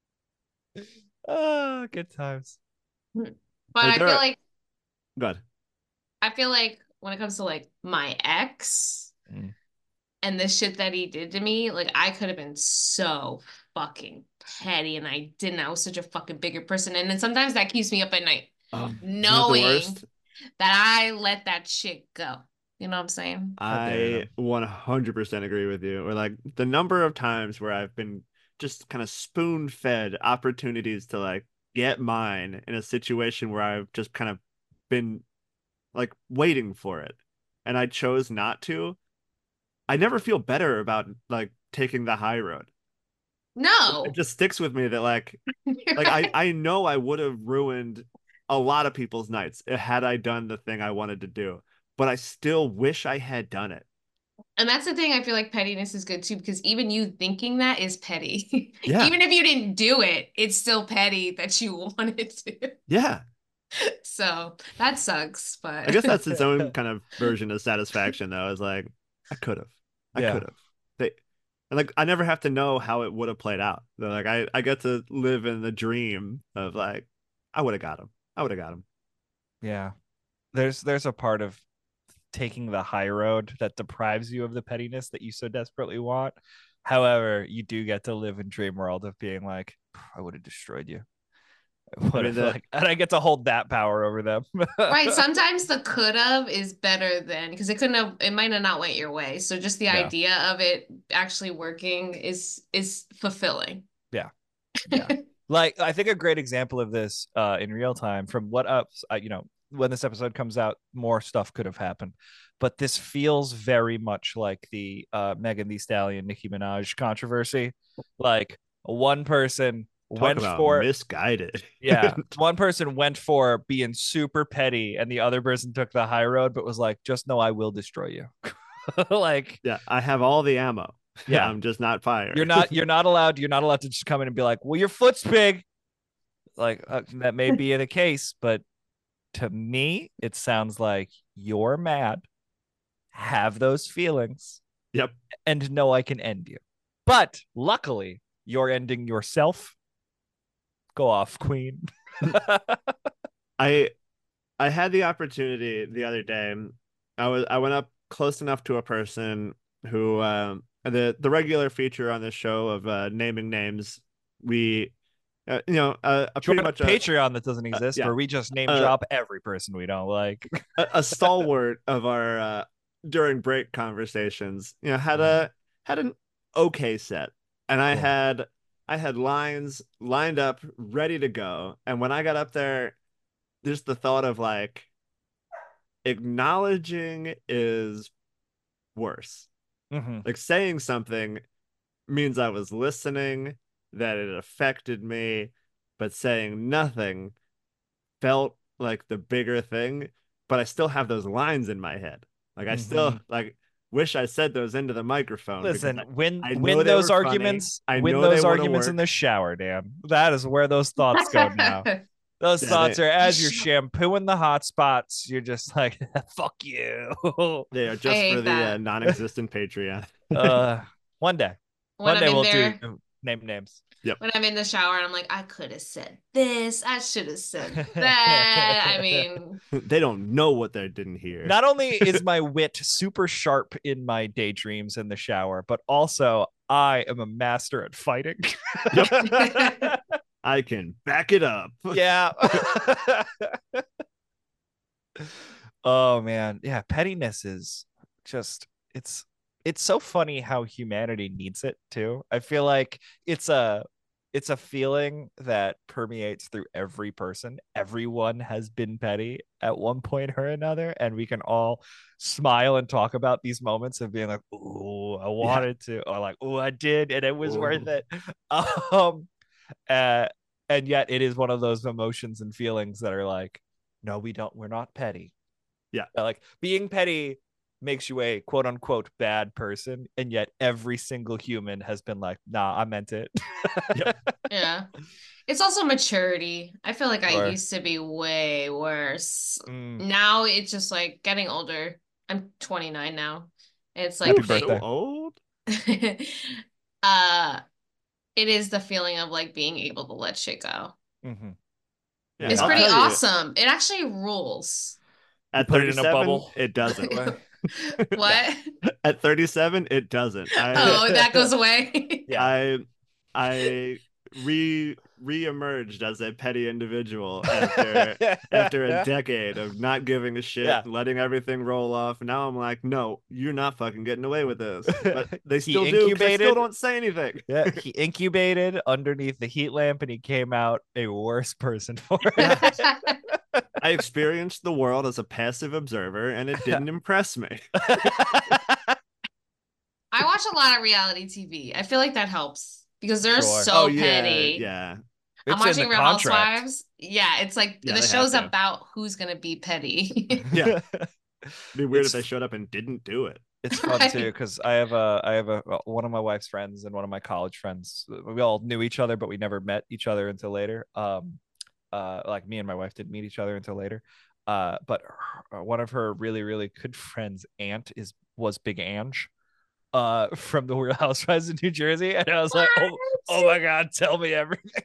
Oh, good times. But Like, I there feel are- like God. I feel like when it comes to like my ex Mm. and the shit that he did to me, like I could have been so fucking petty and I didn't. I was such a fucking bigger person. And then sometimes that keeps me up at night, Um, isn't that the knowing worst? that I let that shit go. You know what I'm saying? How dare I them. one hundred percent agree with you. Or like the number of times where I've been just kind of spoon fed opportunities to like get mine in a situation where I've just kind of been like waiting for it and I chose not to. I never feel better about like taking the high road. It No. just sticks with me that like like I I know I would have ruined a lot of people's nights had I done the thing I wanted to do, but I still wish I had done it. And that's the thing, I feel like pettiness is good too, because even you thinking that is petty. Yeah. Even if you didn't do it, it's still petty that you wanted to. Yeah. So that sucks, but I guess that's its own kind of version of satisfaction though, is like I could have. I Yeah. could have. They and like I never have to know how it would have played out. They're like I I get to live in the dream of like I would have got him. I would have got him. Yeah. There's there's a part of taking the high road that deprives you of the pettiness that you so desperately want. However, you do get to live in dream world of being like, I would have destroyed you. What mean, if, the- like, and I get to hold that power over them. right, sometimes the could have is better than because it couldn't have it might have not went your way. So just the Yeah. idea of it actually working is is fulfilling. Yeah. Yeah. Like I think a great example of this uh in real time from what ups uh, you know when this episode comes out, more stuff could have happened, but this feels very much like the uh Megan Thee Stallion Nicki Minaj controversy. Like one person Talk went about for misguided. yeah, one person went for being super petty and the other person took the high road but was like, just know I will destroy you. Like Yeah, I have all the ammo. Yeah. I'm just not firing. you're not you're not allowed you're not allowed to just come in and be like, well, your foot's big. Like uh, that may be the case, but to me it sounds like you're mad, have those feelings, Yep. and know I can end you. But luckily you're ending yourself. Go off, queen. I I had the opportunity the other day. I was I went up close enough to a person who um the the regular feature on this show of uh, naming names. We uh, you know uh, a Join pretty a much a, Patreon that doesn't exist yeah. where we just name Uh, drop every person we don't like. a, a stalwart of our uh, during break conversations. You know had a had an okay set, and I Cool. had I had lines lined up ready to go, and when I got up there, just the thought of like acknowledging is worse. Mhm. Like saying something means I was listening that it affected me, but saying nothing felt like the bigger thing. But I still have those lines in my head. Like I still Mhm. like wish I said those into the microphone. Listen, because win I, I know win they those were funny. arguments. I Win know they those wanna arguments in work. the shower, Dan. That is where those thoughts go now. Those Yeah, thoughts they- are as you're shampooing the hot spots. You're just like, fuck you. They are I just for hate the uh, that. non-existent Patreon. uh, one day, When one I'm day in we'll there, do name names. Yep. when I'm in the shower and I'm like, I could have said this, I should have said that. I mean, They don't know what they didn't hear. Not only is my wit super sharp in my daydreams in the shower, but also I am a master at fighting. I can back it up. Yeah. Oh man, yeah, pettiness is just it's it's so funny how humanity needs it too. I feel like it's a it's a feeling that permeates through every person. Everyone has been petty at one point or another, and we can all smile and talk about these moments of being like, "Ooh, I wanted to," or like, "Ooh, I did, and it was Ooh. worth it." Um, uh, and yet it is one of those emotions and feelings that are like, "No, we don't. We're not petty." Yeah. Like being petty makes you a quote unquote bad person, and yet every single human has been like, nah, I meant it. Yep. yeah. It's also maturity. I feel like I Sure. used to be way worse. Mm. Now it's just like getting older. I'm twenty-nine now. It's like Happy Ooh, birthday. so old. uh it is the feeling of like being able to let shit go. Mm-hmm. Yeah, It's I'll pretty tell you, awesome. It actually rules. at put it in a thirty-seven, bubble. it doesn't. What? At thirty-seven, it doesn't. I, Oh, that goes away. Yeah. I, I re re-emerged as a petty individual after after a decade of not giving a shit, Yeah. letting everything roll off. Now I'm like, no, you're not fucking getting away with this. But they He still do. 'Cause I incubated- still don't say anything. Yeah, he incubated underneath the heat lamp, and he came out a worse person for it. Yeah. I experienced the world as a passive observer, and it didn't impress me. I watch a lot of reality T V. I feel like that helps because they're Sure. so Oh yeah, yeah. yeah. I'm It's in watching the Real contract. Housewives. Yeah, it's like Yeah, the they have show's to. about who's gonna be petty. Yeah. It'd be weird It's- if they showed up and didn't do it. It's fun Right. too because I have a I have a one of my wife's friends and one of my college friends. We all knew each other, but we never met each other until later. Um, uh, like me and my wife didn't meet each other until later. Uh, but her, one of her really really good friends' aunt is was Big Ange, uh, from the Real Housewives of New Jersey, and I was like, oh oh my god, tell me everything.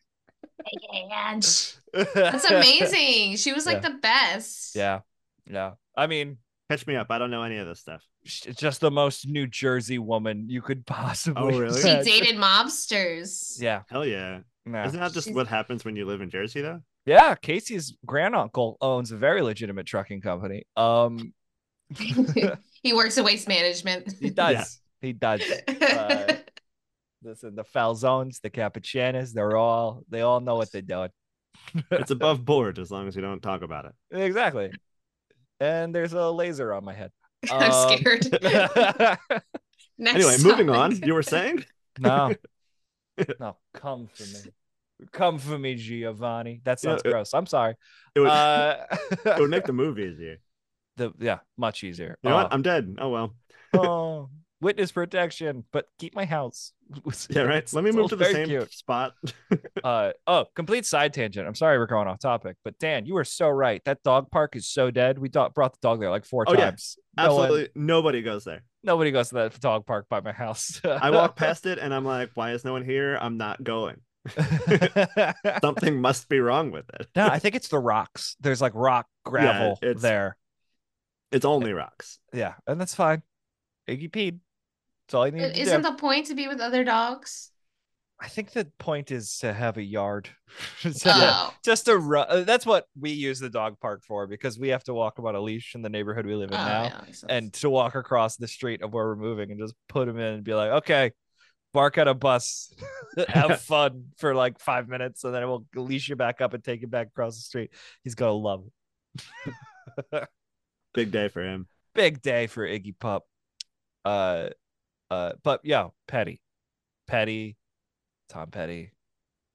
That's amazing. She was like Yeah. the best. Yeah, yeah. I mean, Catch me up. I don't know any of this stuff. she's just the most New Jersey woman you could possibly. Oh, really? She imagine. dated mobsters. Yeah. Hell yeah. Yeah. Isn't that just She's- what happens when you live in Jersey, though? Yeah, Casey's granduncle owns a very legitimate trucking company. Um, He works in waste management. he does. Yeah. He does. Uh, listen, the Falzones, the Cappuccinos, they're all they all know what they're doing. It's above board as long as you don't talk about it. Exactly. And there's a laser on my head. I'm Um, scared. Next Anyway, moving on. topic. You were saying? no, no, come for me, come for me, Giovanni. That Yeah, sounds it- gross. I'm sorry. It would, Uh, it would make the movie easier. the yeah, much easier. You know Oh. what? I'm dead. Oh, well. oh, witness protection, but keep my house. Yeah, right. Let me It's move all to the very same cute. spot. Uh oh, complete side tangent. I'm sorry we're going off topic, but Dan, you were so right. That dog park is so dead. We thought brought the dog there like four Oh, yeah. times. No one- Absolutely nobody goes there. nobody goes to that dog park by my house. I walk past it and I'm like, why is no one here? I'm not going. Something must be wrong with it. No, I think it's the rocks. There's like rock gravel it's- there. It's only rocks. Yeah, and that's fine. Iggy peed. That's all you need to Isn't do. the point to be with other dogs? I think the point is to have a yard. Just Oh. just a ru- uh, that's what we use the dog park for because we have to walk him on a leash in the neighborhood we live in Oh, now. yeah, makes sense. And to walk across the street of where we're moving and just put him in and be like, okay, bark at a bus, have fun for like five minutes, and then we'll leash you back up and take you back across the street. He's gonna love it. Big day for him. Big day for Iggy Pup. Uh, uh, but yeah, Petty, Petty, Tom Petty.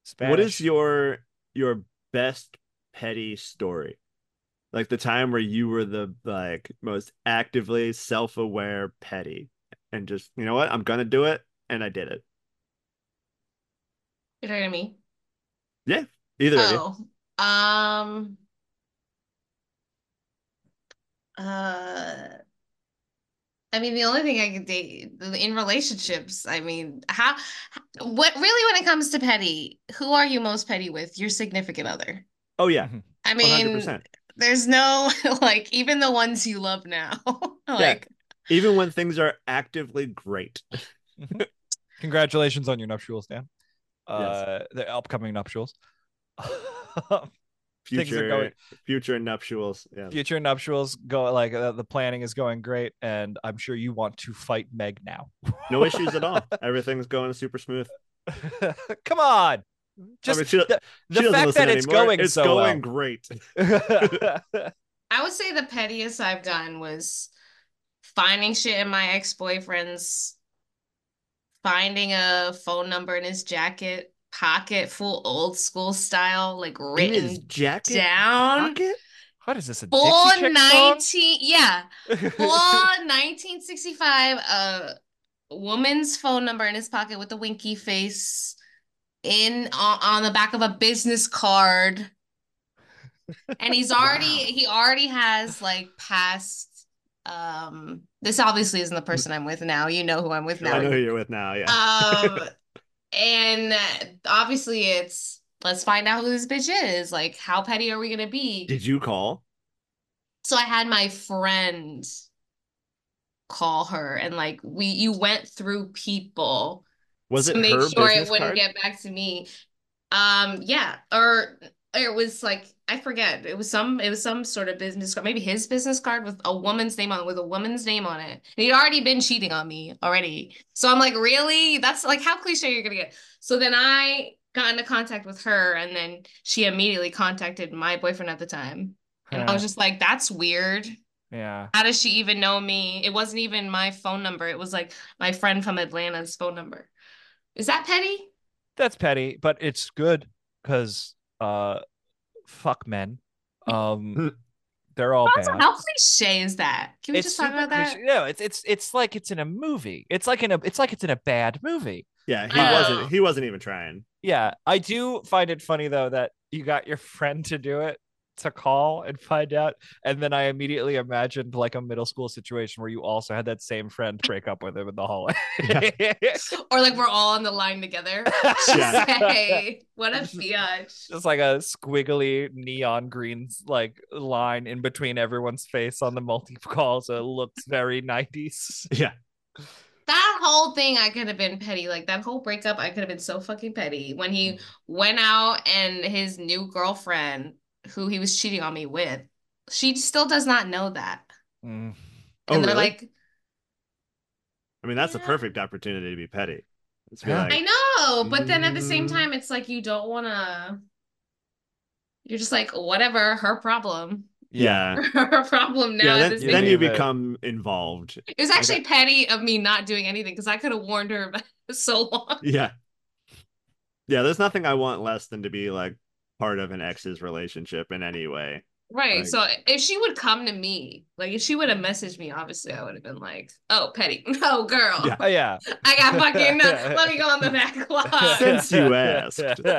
Spanish. What is your your best petty story? Like the time where you were the like most actively self-aware petty and just, you know what, I'm gonna do it, and I did it. You're talking to me? Yeah, either of you. Oh, um, uh, I mean, the only thing I could date in relationships, I mean, how, what really when it comes to petty, who are you most petty with? Your significant other. Oh yeah, I mean, one hundred percent. there's no like even the ones you love now. Yeah, Like, even when things are actively great. Mhm. Congratulations on your nuptials, Dan. Yes. Uh, the upcoming nuptials. Things are Future going. future nuptials. Yeah. Future nuptials go like uh, the planning is going great, and I'm sure you want to fight Meg now. No issues at all. Everything's going super smooth. Come on, I just mean, she, the, she the doesn't fact listen that it's anymore. going It's so going well. great. I would say the pettiest I've done was finding shit in my ex-boyfriend's, finding a phone number in his jacket pocket, full old school style, like In his written jacket down. pocket? What is this, a Full Dixie Chick song? nineteen, yeah, full nineteen sixty-five, a woman's phone number in his pocket with a winky face in on, on the back of a business card. And he's already Wow. he already has like past um this obviously isn't the person I'm with now. You know who I'm with I know now. who you're with now. Yeah. Um and obviously it's let's find out who this bitch is. Like, how petty are we gonna be? Did you call? So I had my friend call her and like we you went through people Was to it make her sure it business wouldn't card? get back to me. Um, yeah, or it was like I forget. It was some it was some sort of business card, maybe his business card with a woman's name on with a woman's name on it. And he'd already been cheating on me already. So I'm like, really? That's like how cliche you're gonna get. So then I got into contact with her, and then she immediately contacted my boyfriend at the time. And I was just like, that's weird. Yeah. How does she even know me? It wasn't even my phone number. It was like my friend from Atlanta's phone number. Is that petty? That's petty, but it's good because uh, fuck men. Um, they're all Also, bad. how cliche is that? Can we It's just talk super about that? cliche. No, it's it's it's like it's in a movie. It's like in a it's like it's in a bad movie. Yeah, he Oh. wasn't. He wasn't even trying. Yeah, I do find it funny though that you got your friend to do it, to call and find out, and then I immediately imagined like a middle school situation where you also had that same friend break up with him in the hallway. Or like we're all on the line together. Yeah. Hey, what a biatch. Just like a squiggly neon green like line in between everyone's face on the multi call, so it looks very nineties. Yeah. That whole thing, I could have been petty. Like that whole breakup, I could have been so fucking petty. When he went out and his new girlfriend, who he was cheating on me with, she still does not know that. Mm. Oh, And they're really? like, I mean, that's Yeah. a perfect opportunity to be petty. Let's be Yeah. like, I know, but then at the same Mm. time, it's like you don't want to. You're just like, whatever, her problem. yeah. Her problem now. Yeah, at then, this You then thing. you leave it. become involved. It was actually petty of me not doing anything because I could have warned her about so long. Yeah. Yeah, there's nothing I want less than to be like part of an ex's relationship in any way. Right. Like- So if she would come to me, like if she would have messaged me, obviously I would have been like, oh, petty. No, girl. Yeah. Oh yeah. I got fucking, uh, let me go on the back lot. Since you asked.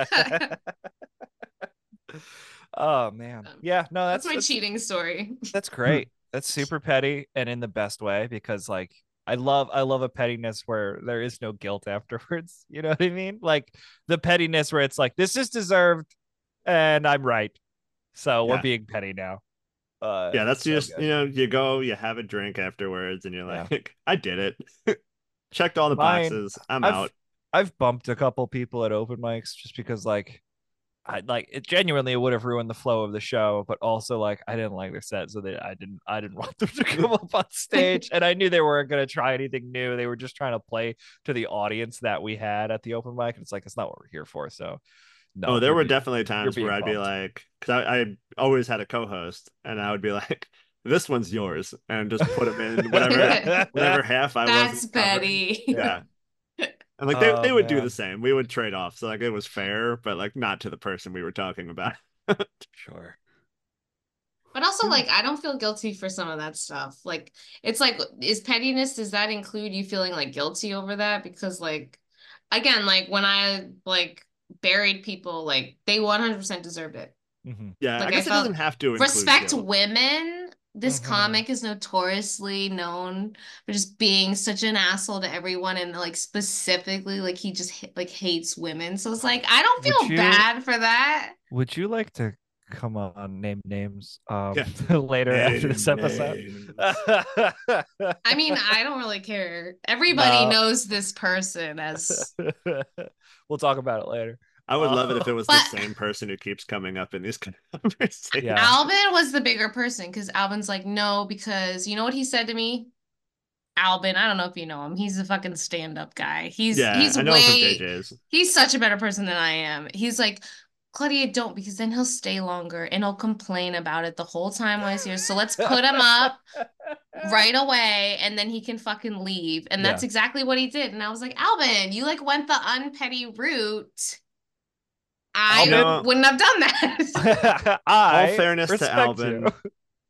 Oh man. Yeah, no, That's that's my that's, cheating story. that's great. That's super petty and in the best way because like I love I love a pettiness where there is no guilt afterwards. You know what I mean? Like the pettiness where it's like this is deserved and I'm right. So we're Yeah. being petty now. Uh Yeah, that's so just, good. you know, you go, you have a drink afterwards, and you're Yeah. like, I did it. Checked all the Mine- boxes. I'm I've- out. I've bumped a couple people at open mics just because like I like it genuinely would have ruined the flow of the show, but also like I didn't like their set, so they I didn't I didn't want them to come up on stage, and I knew they weren't gonna try anything new. They were just trying to play to the audience that we had at the open mic, and it's like it's not what we're here for. So no, Oh, there you're were being- definitely times being where I'd be bumped. like, because I, I always had a co-host, and I would be like, this one's yours, and just put him in whatever whatever half I That's wasn't covering. petty. Yeah. And like they, Oh, they would do man. the same. We would trade off. So like it was fair, but like not to the person we were talking about. Sure. But also, like, I don't feel guilty for some of that stuff. Like, it's like, is pettiness, does that include you feeling like guilty over that? Because, like, again, like when I like buried people, like they one hundred percent deserved it. Mm-hmm. Yeah, Like I I guess it felt doesn't have to include respect guilt. women. This Mhm. comic is notoriously known for just being such an asshole to everyone, and like specifically, like he just ha- like hates women. So it's like I don't Would feel you- bad for that. Would you like to come on name names um Yeah. later after this Name episode? names. I mean, I don't really care. Everybody No. knows this person as We'll talk about it later. I would love it if it was the But- same person who keeps coming up in these conversations. Yeah. Alvin was the bigger person because Alvin's like, no, because you know what he said to me? Alvin, I don't know if you know him. He's a fucking stand-up guy. He's Yeah, he's I know him from way J J's. he's such a better person than I am. He's like, Claudia, don't, because then he'll stay longer and he'll complain about it the whole time while he's here. So let's put him up right away and then he can fucking leave. And that's Yeah. exactly what he did. And I was like, Alvin, you like went the unpetty route. I Alvin- wouldn't have done that. I All fairness to respect Alvin, you.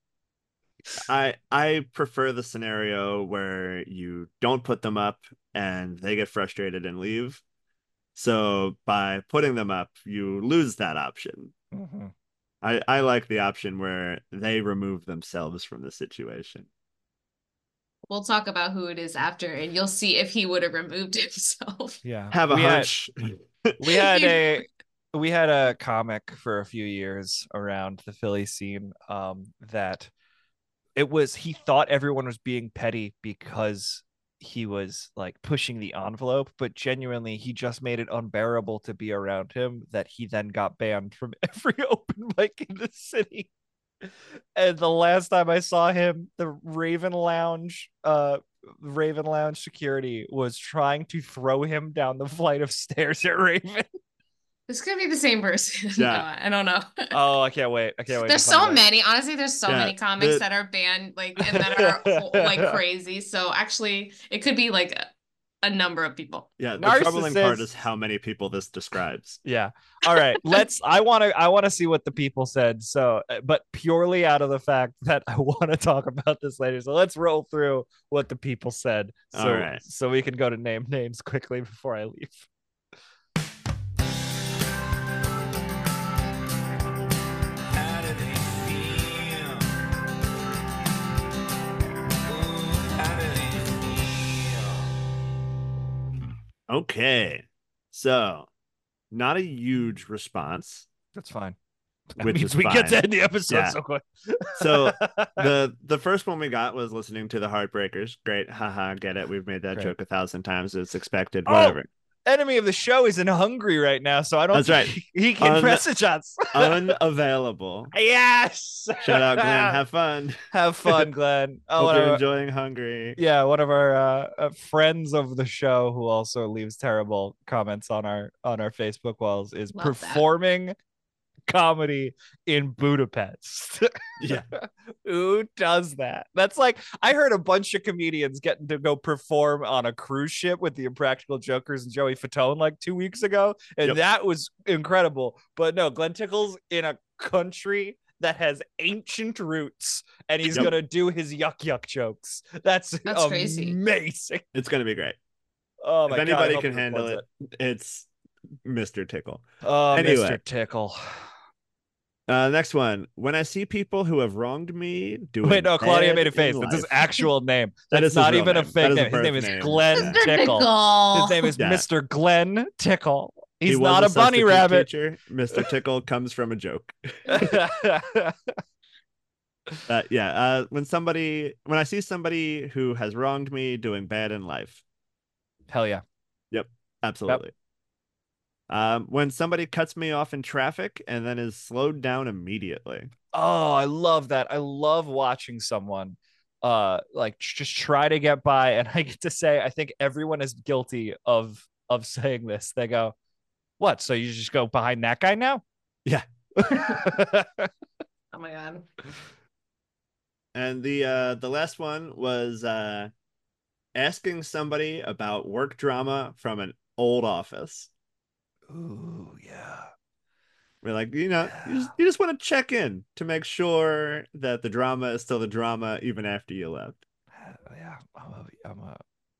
I I prefer the scenario where you don't put them up and they get frustrated and leave. So by putting them up, you lose that option. Mhm. I, I like the option where they remove themselves from the situation. We'll talk about who it is after, and you'll see if he would have removed himself. Yeah. Have a we had, hunch. we had You- a we had a comic for a few years around the Philly scene um that it was he thought everyone was being petty because he was like pushing the envelope, but genuinely he just made it unbearable to be around him that he then got banned from every open mic in the city. And the last time I saw him, the Raven Lounge uh Raven Lounge security was trying to throw him down the flight of stairs at Raven. This could be the same person. Yeah. No, I don't know. Oh, I can't wait. I can't wait. There's to find so out. many. Honestly, there's so Yeah, many comics the- that are banned, like, and that are whole- like crazy. So actually, it could be like a, a number of people. Yeah, the troubling part Narcissist. is how many people this describes. Yeah. All right. Let's I want to I want to see what the people said. So, uh, but purely out of the fact that I want to talk about this later. So, let's roll through what the people said so All right. so we can go to name names quickly before I leave. How do they feel? Ooh, how do they feel? Okay. So, not a huge response. That's fine. That Which means is we get to fine. end the episode Yeah. so quick. So, the the first one we got was listening to the Heartbreakers. Great. Haha, get it. We've made that Great. joke a thousand times. It's expected. Oh, Whatever. Enemy of the show is in Hungary right now, so I don't That's right. think he can Un- message us. Unavailable. Yes. Shout out, Glenn. Have fun. Have fun, Glenn. Oh, Hope one you're of our- enjoying Hungary. yeah, one of our uh, uh, friends of the show who also leaves terrible comments on our on our Facebook walls is Love that. performing comedy in Budapest. Yeah. Who does that? That's like I heard a bunch of comedians getting to go perform on a cruise ship with the Impractical Jokers and Joey Fatone like two weeks ago, and Yep. that was incredible. But no, Glenn Tickle's in a country that has ancient roots, and he's Yep. gonna do his yuck yuck jokes. That's, That's crazy. amazing. It's going to be great. Oh my If God, I anybody hope can he handle records it, it's Mister Tickle. Oh, Anyway. Mister Tickle. Uh, next one. When I see people who have wronged me, doing Wait, no, Claudia bad made a face. in That's his life. actual name. That That's is his not real even a name. fake That is a name. His name birth is name. Glenn Yeah. Mister Tickle. Tickle. His name is Yeah. Mister Glenn Tickle. He He's was not a bunny substitute rabbit. Teacher. Mister Tickle comes from a joke. Uh, yeah. Uh, when somebody, when I see somebody who has wronged me, doing bad in life, Hell yeah. absolutely. Um, when somebody cuts me off in traffic and then is slowed down immediately. Oh, I love that. I love watching someone uh like just try to get by, and I get to say I think everyone is guilty of of saying this. They go, "What? So you just go behind that guy now?" Yeah. Oh my God. And the uh, the last one was uh, asking somebody about work drama from an old Office. Ooh, yeah. We're like, you know, you just, you just want to check in to make sure that the drama is still the drama even after you left. Yeah, I'm a, I'm a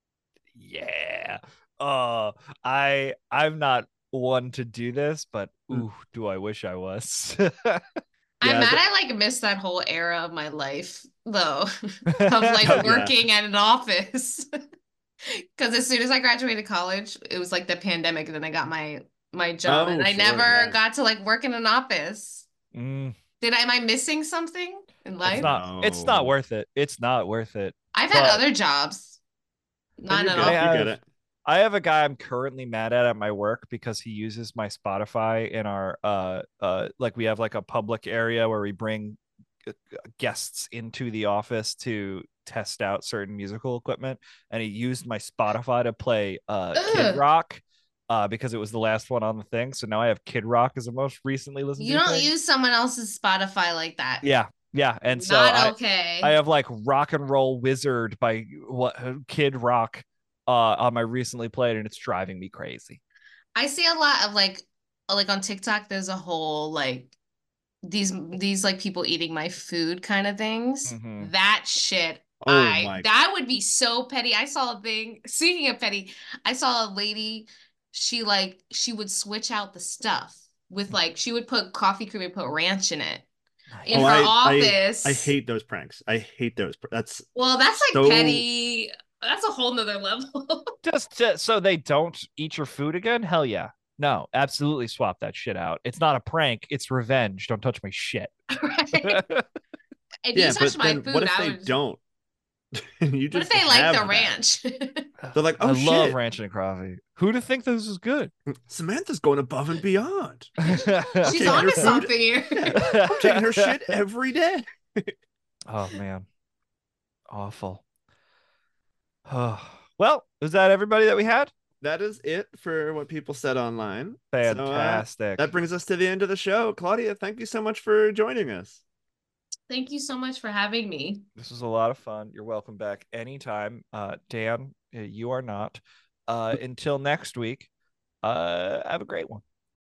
yeah. Uh, I I'm not one to do this, but ooh, do I wish I was. I'm Yeah, mad the- I like missed that whole era of my life though, of Oh, like yeah. working at an office. Because as soon as I graduated college, it was like the pandemic, and then I got my my job, and Oh, I sure, never yeah. got to like work in an office. Mm, Did I, am I missing something in it's life? not it's No. not worth it. It's not worth it. I've had but- other jobs, not you're an good. I office. You have, get it. I have a guy I'm currently mad at at my work because he uses my Spotify in our uh uh like we have like a public area where we bring uh, guests into the office to test out certain musical equipment, and he used my Spotify to play uh Kid Ugh. Rock uh because it was the last one on the thing. So now I have Kid Rock as the most recently listened You to don't thing. use someone else's Spotify like that. Yeah, yeah, and so Not I okay. I have like Rock and Roll Wizard by what Kid Rock uh on my recently played, and it's driving me crazy. I see a lot of like like on TikTok there's a whole like these these like people eating my food kind of things. Mhm. That shit Oh I my. that would be so petty. I saw a thing, speaking of petty, I saw a lady, she like she would switch out the stuff with like she would put coffee cream and put ranch in it in Oh, her I, office. I I hate those pranks. I hate those. pr- That's Well, that's like so- petty. That's a whole nother level. Just to, so they don't eat your food again? Hell yeah. No, absolutely swap that shit out. It's not a prank, it's revenge. Don't touch my shit. Right? If yeah, you touch but my then food, what if I they would. don't? You What just if they like have the that. ranch? They're like, oh I shit, love ranch and coffee. Who'd have think this is good? Samantha's going above and beyond. She's taking onto your food. something here. Yeah, I'm taking her shit every day. Oh man. Awful. Oh. Well, is that everybody that we had? That is it for what people said online. So, uh, Fantastic. that brings us to the end of the show. Claudia, thank you so much for joining us. Thank you so much for having me. This was a lot of fun. You're welcome back anytime. Uh, Dan, uh, you are not. Uh, until next week, uh, have a great one.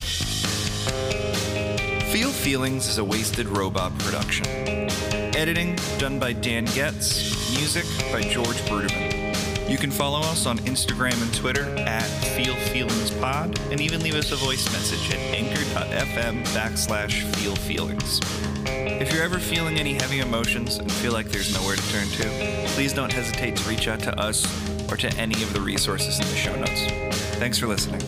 Feel Feelings is a Wasted Robot production. Editing done by Dan Getz. Music by George Bruderman. You can follow us on Instagram and Twitter at Feel Feelings Pod, and even leave us a voice message at anchor.fm backslash Feel Feelings. If you're ever feeling any heavy emotions and feel like there's nowhere to turn to, please don't hesitate to reach out to us or to any of the resources in the show notes. Thanks for listening.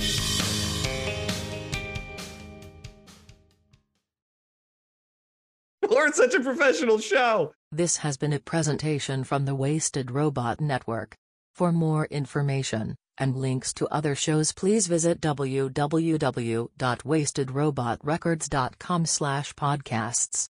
We're such a professional show. This has been a presentation from the Wasted Robot Network. For more information and links to other shows, please visit w w w dot wasted robot records dot com slash podcasts.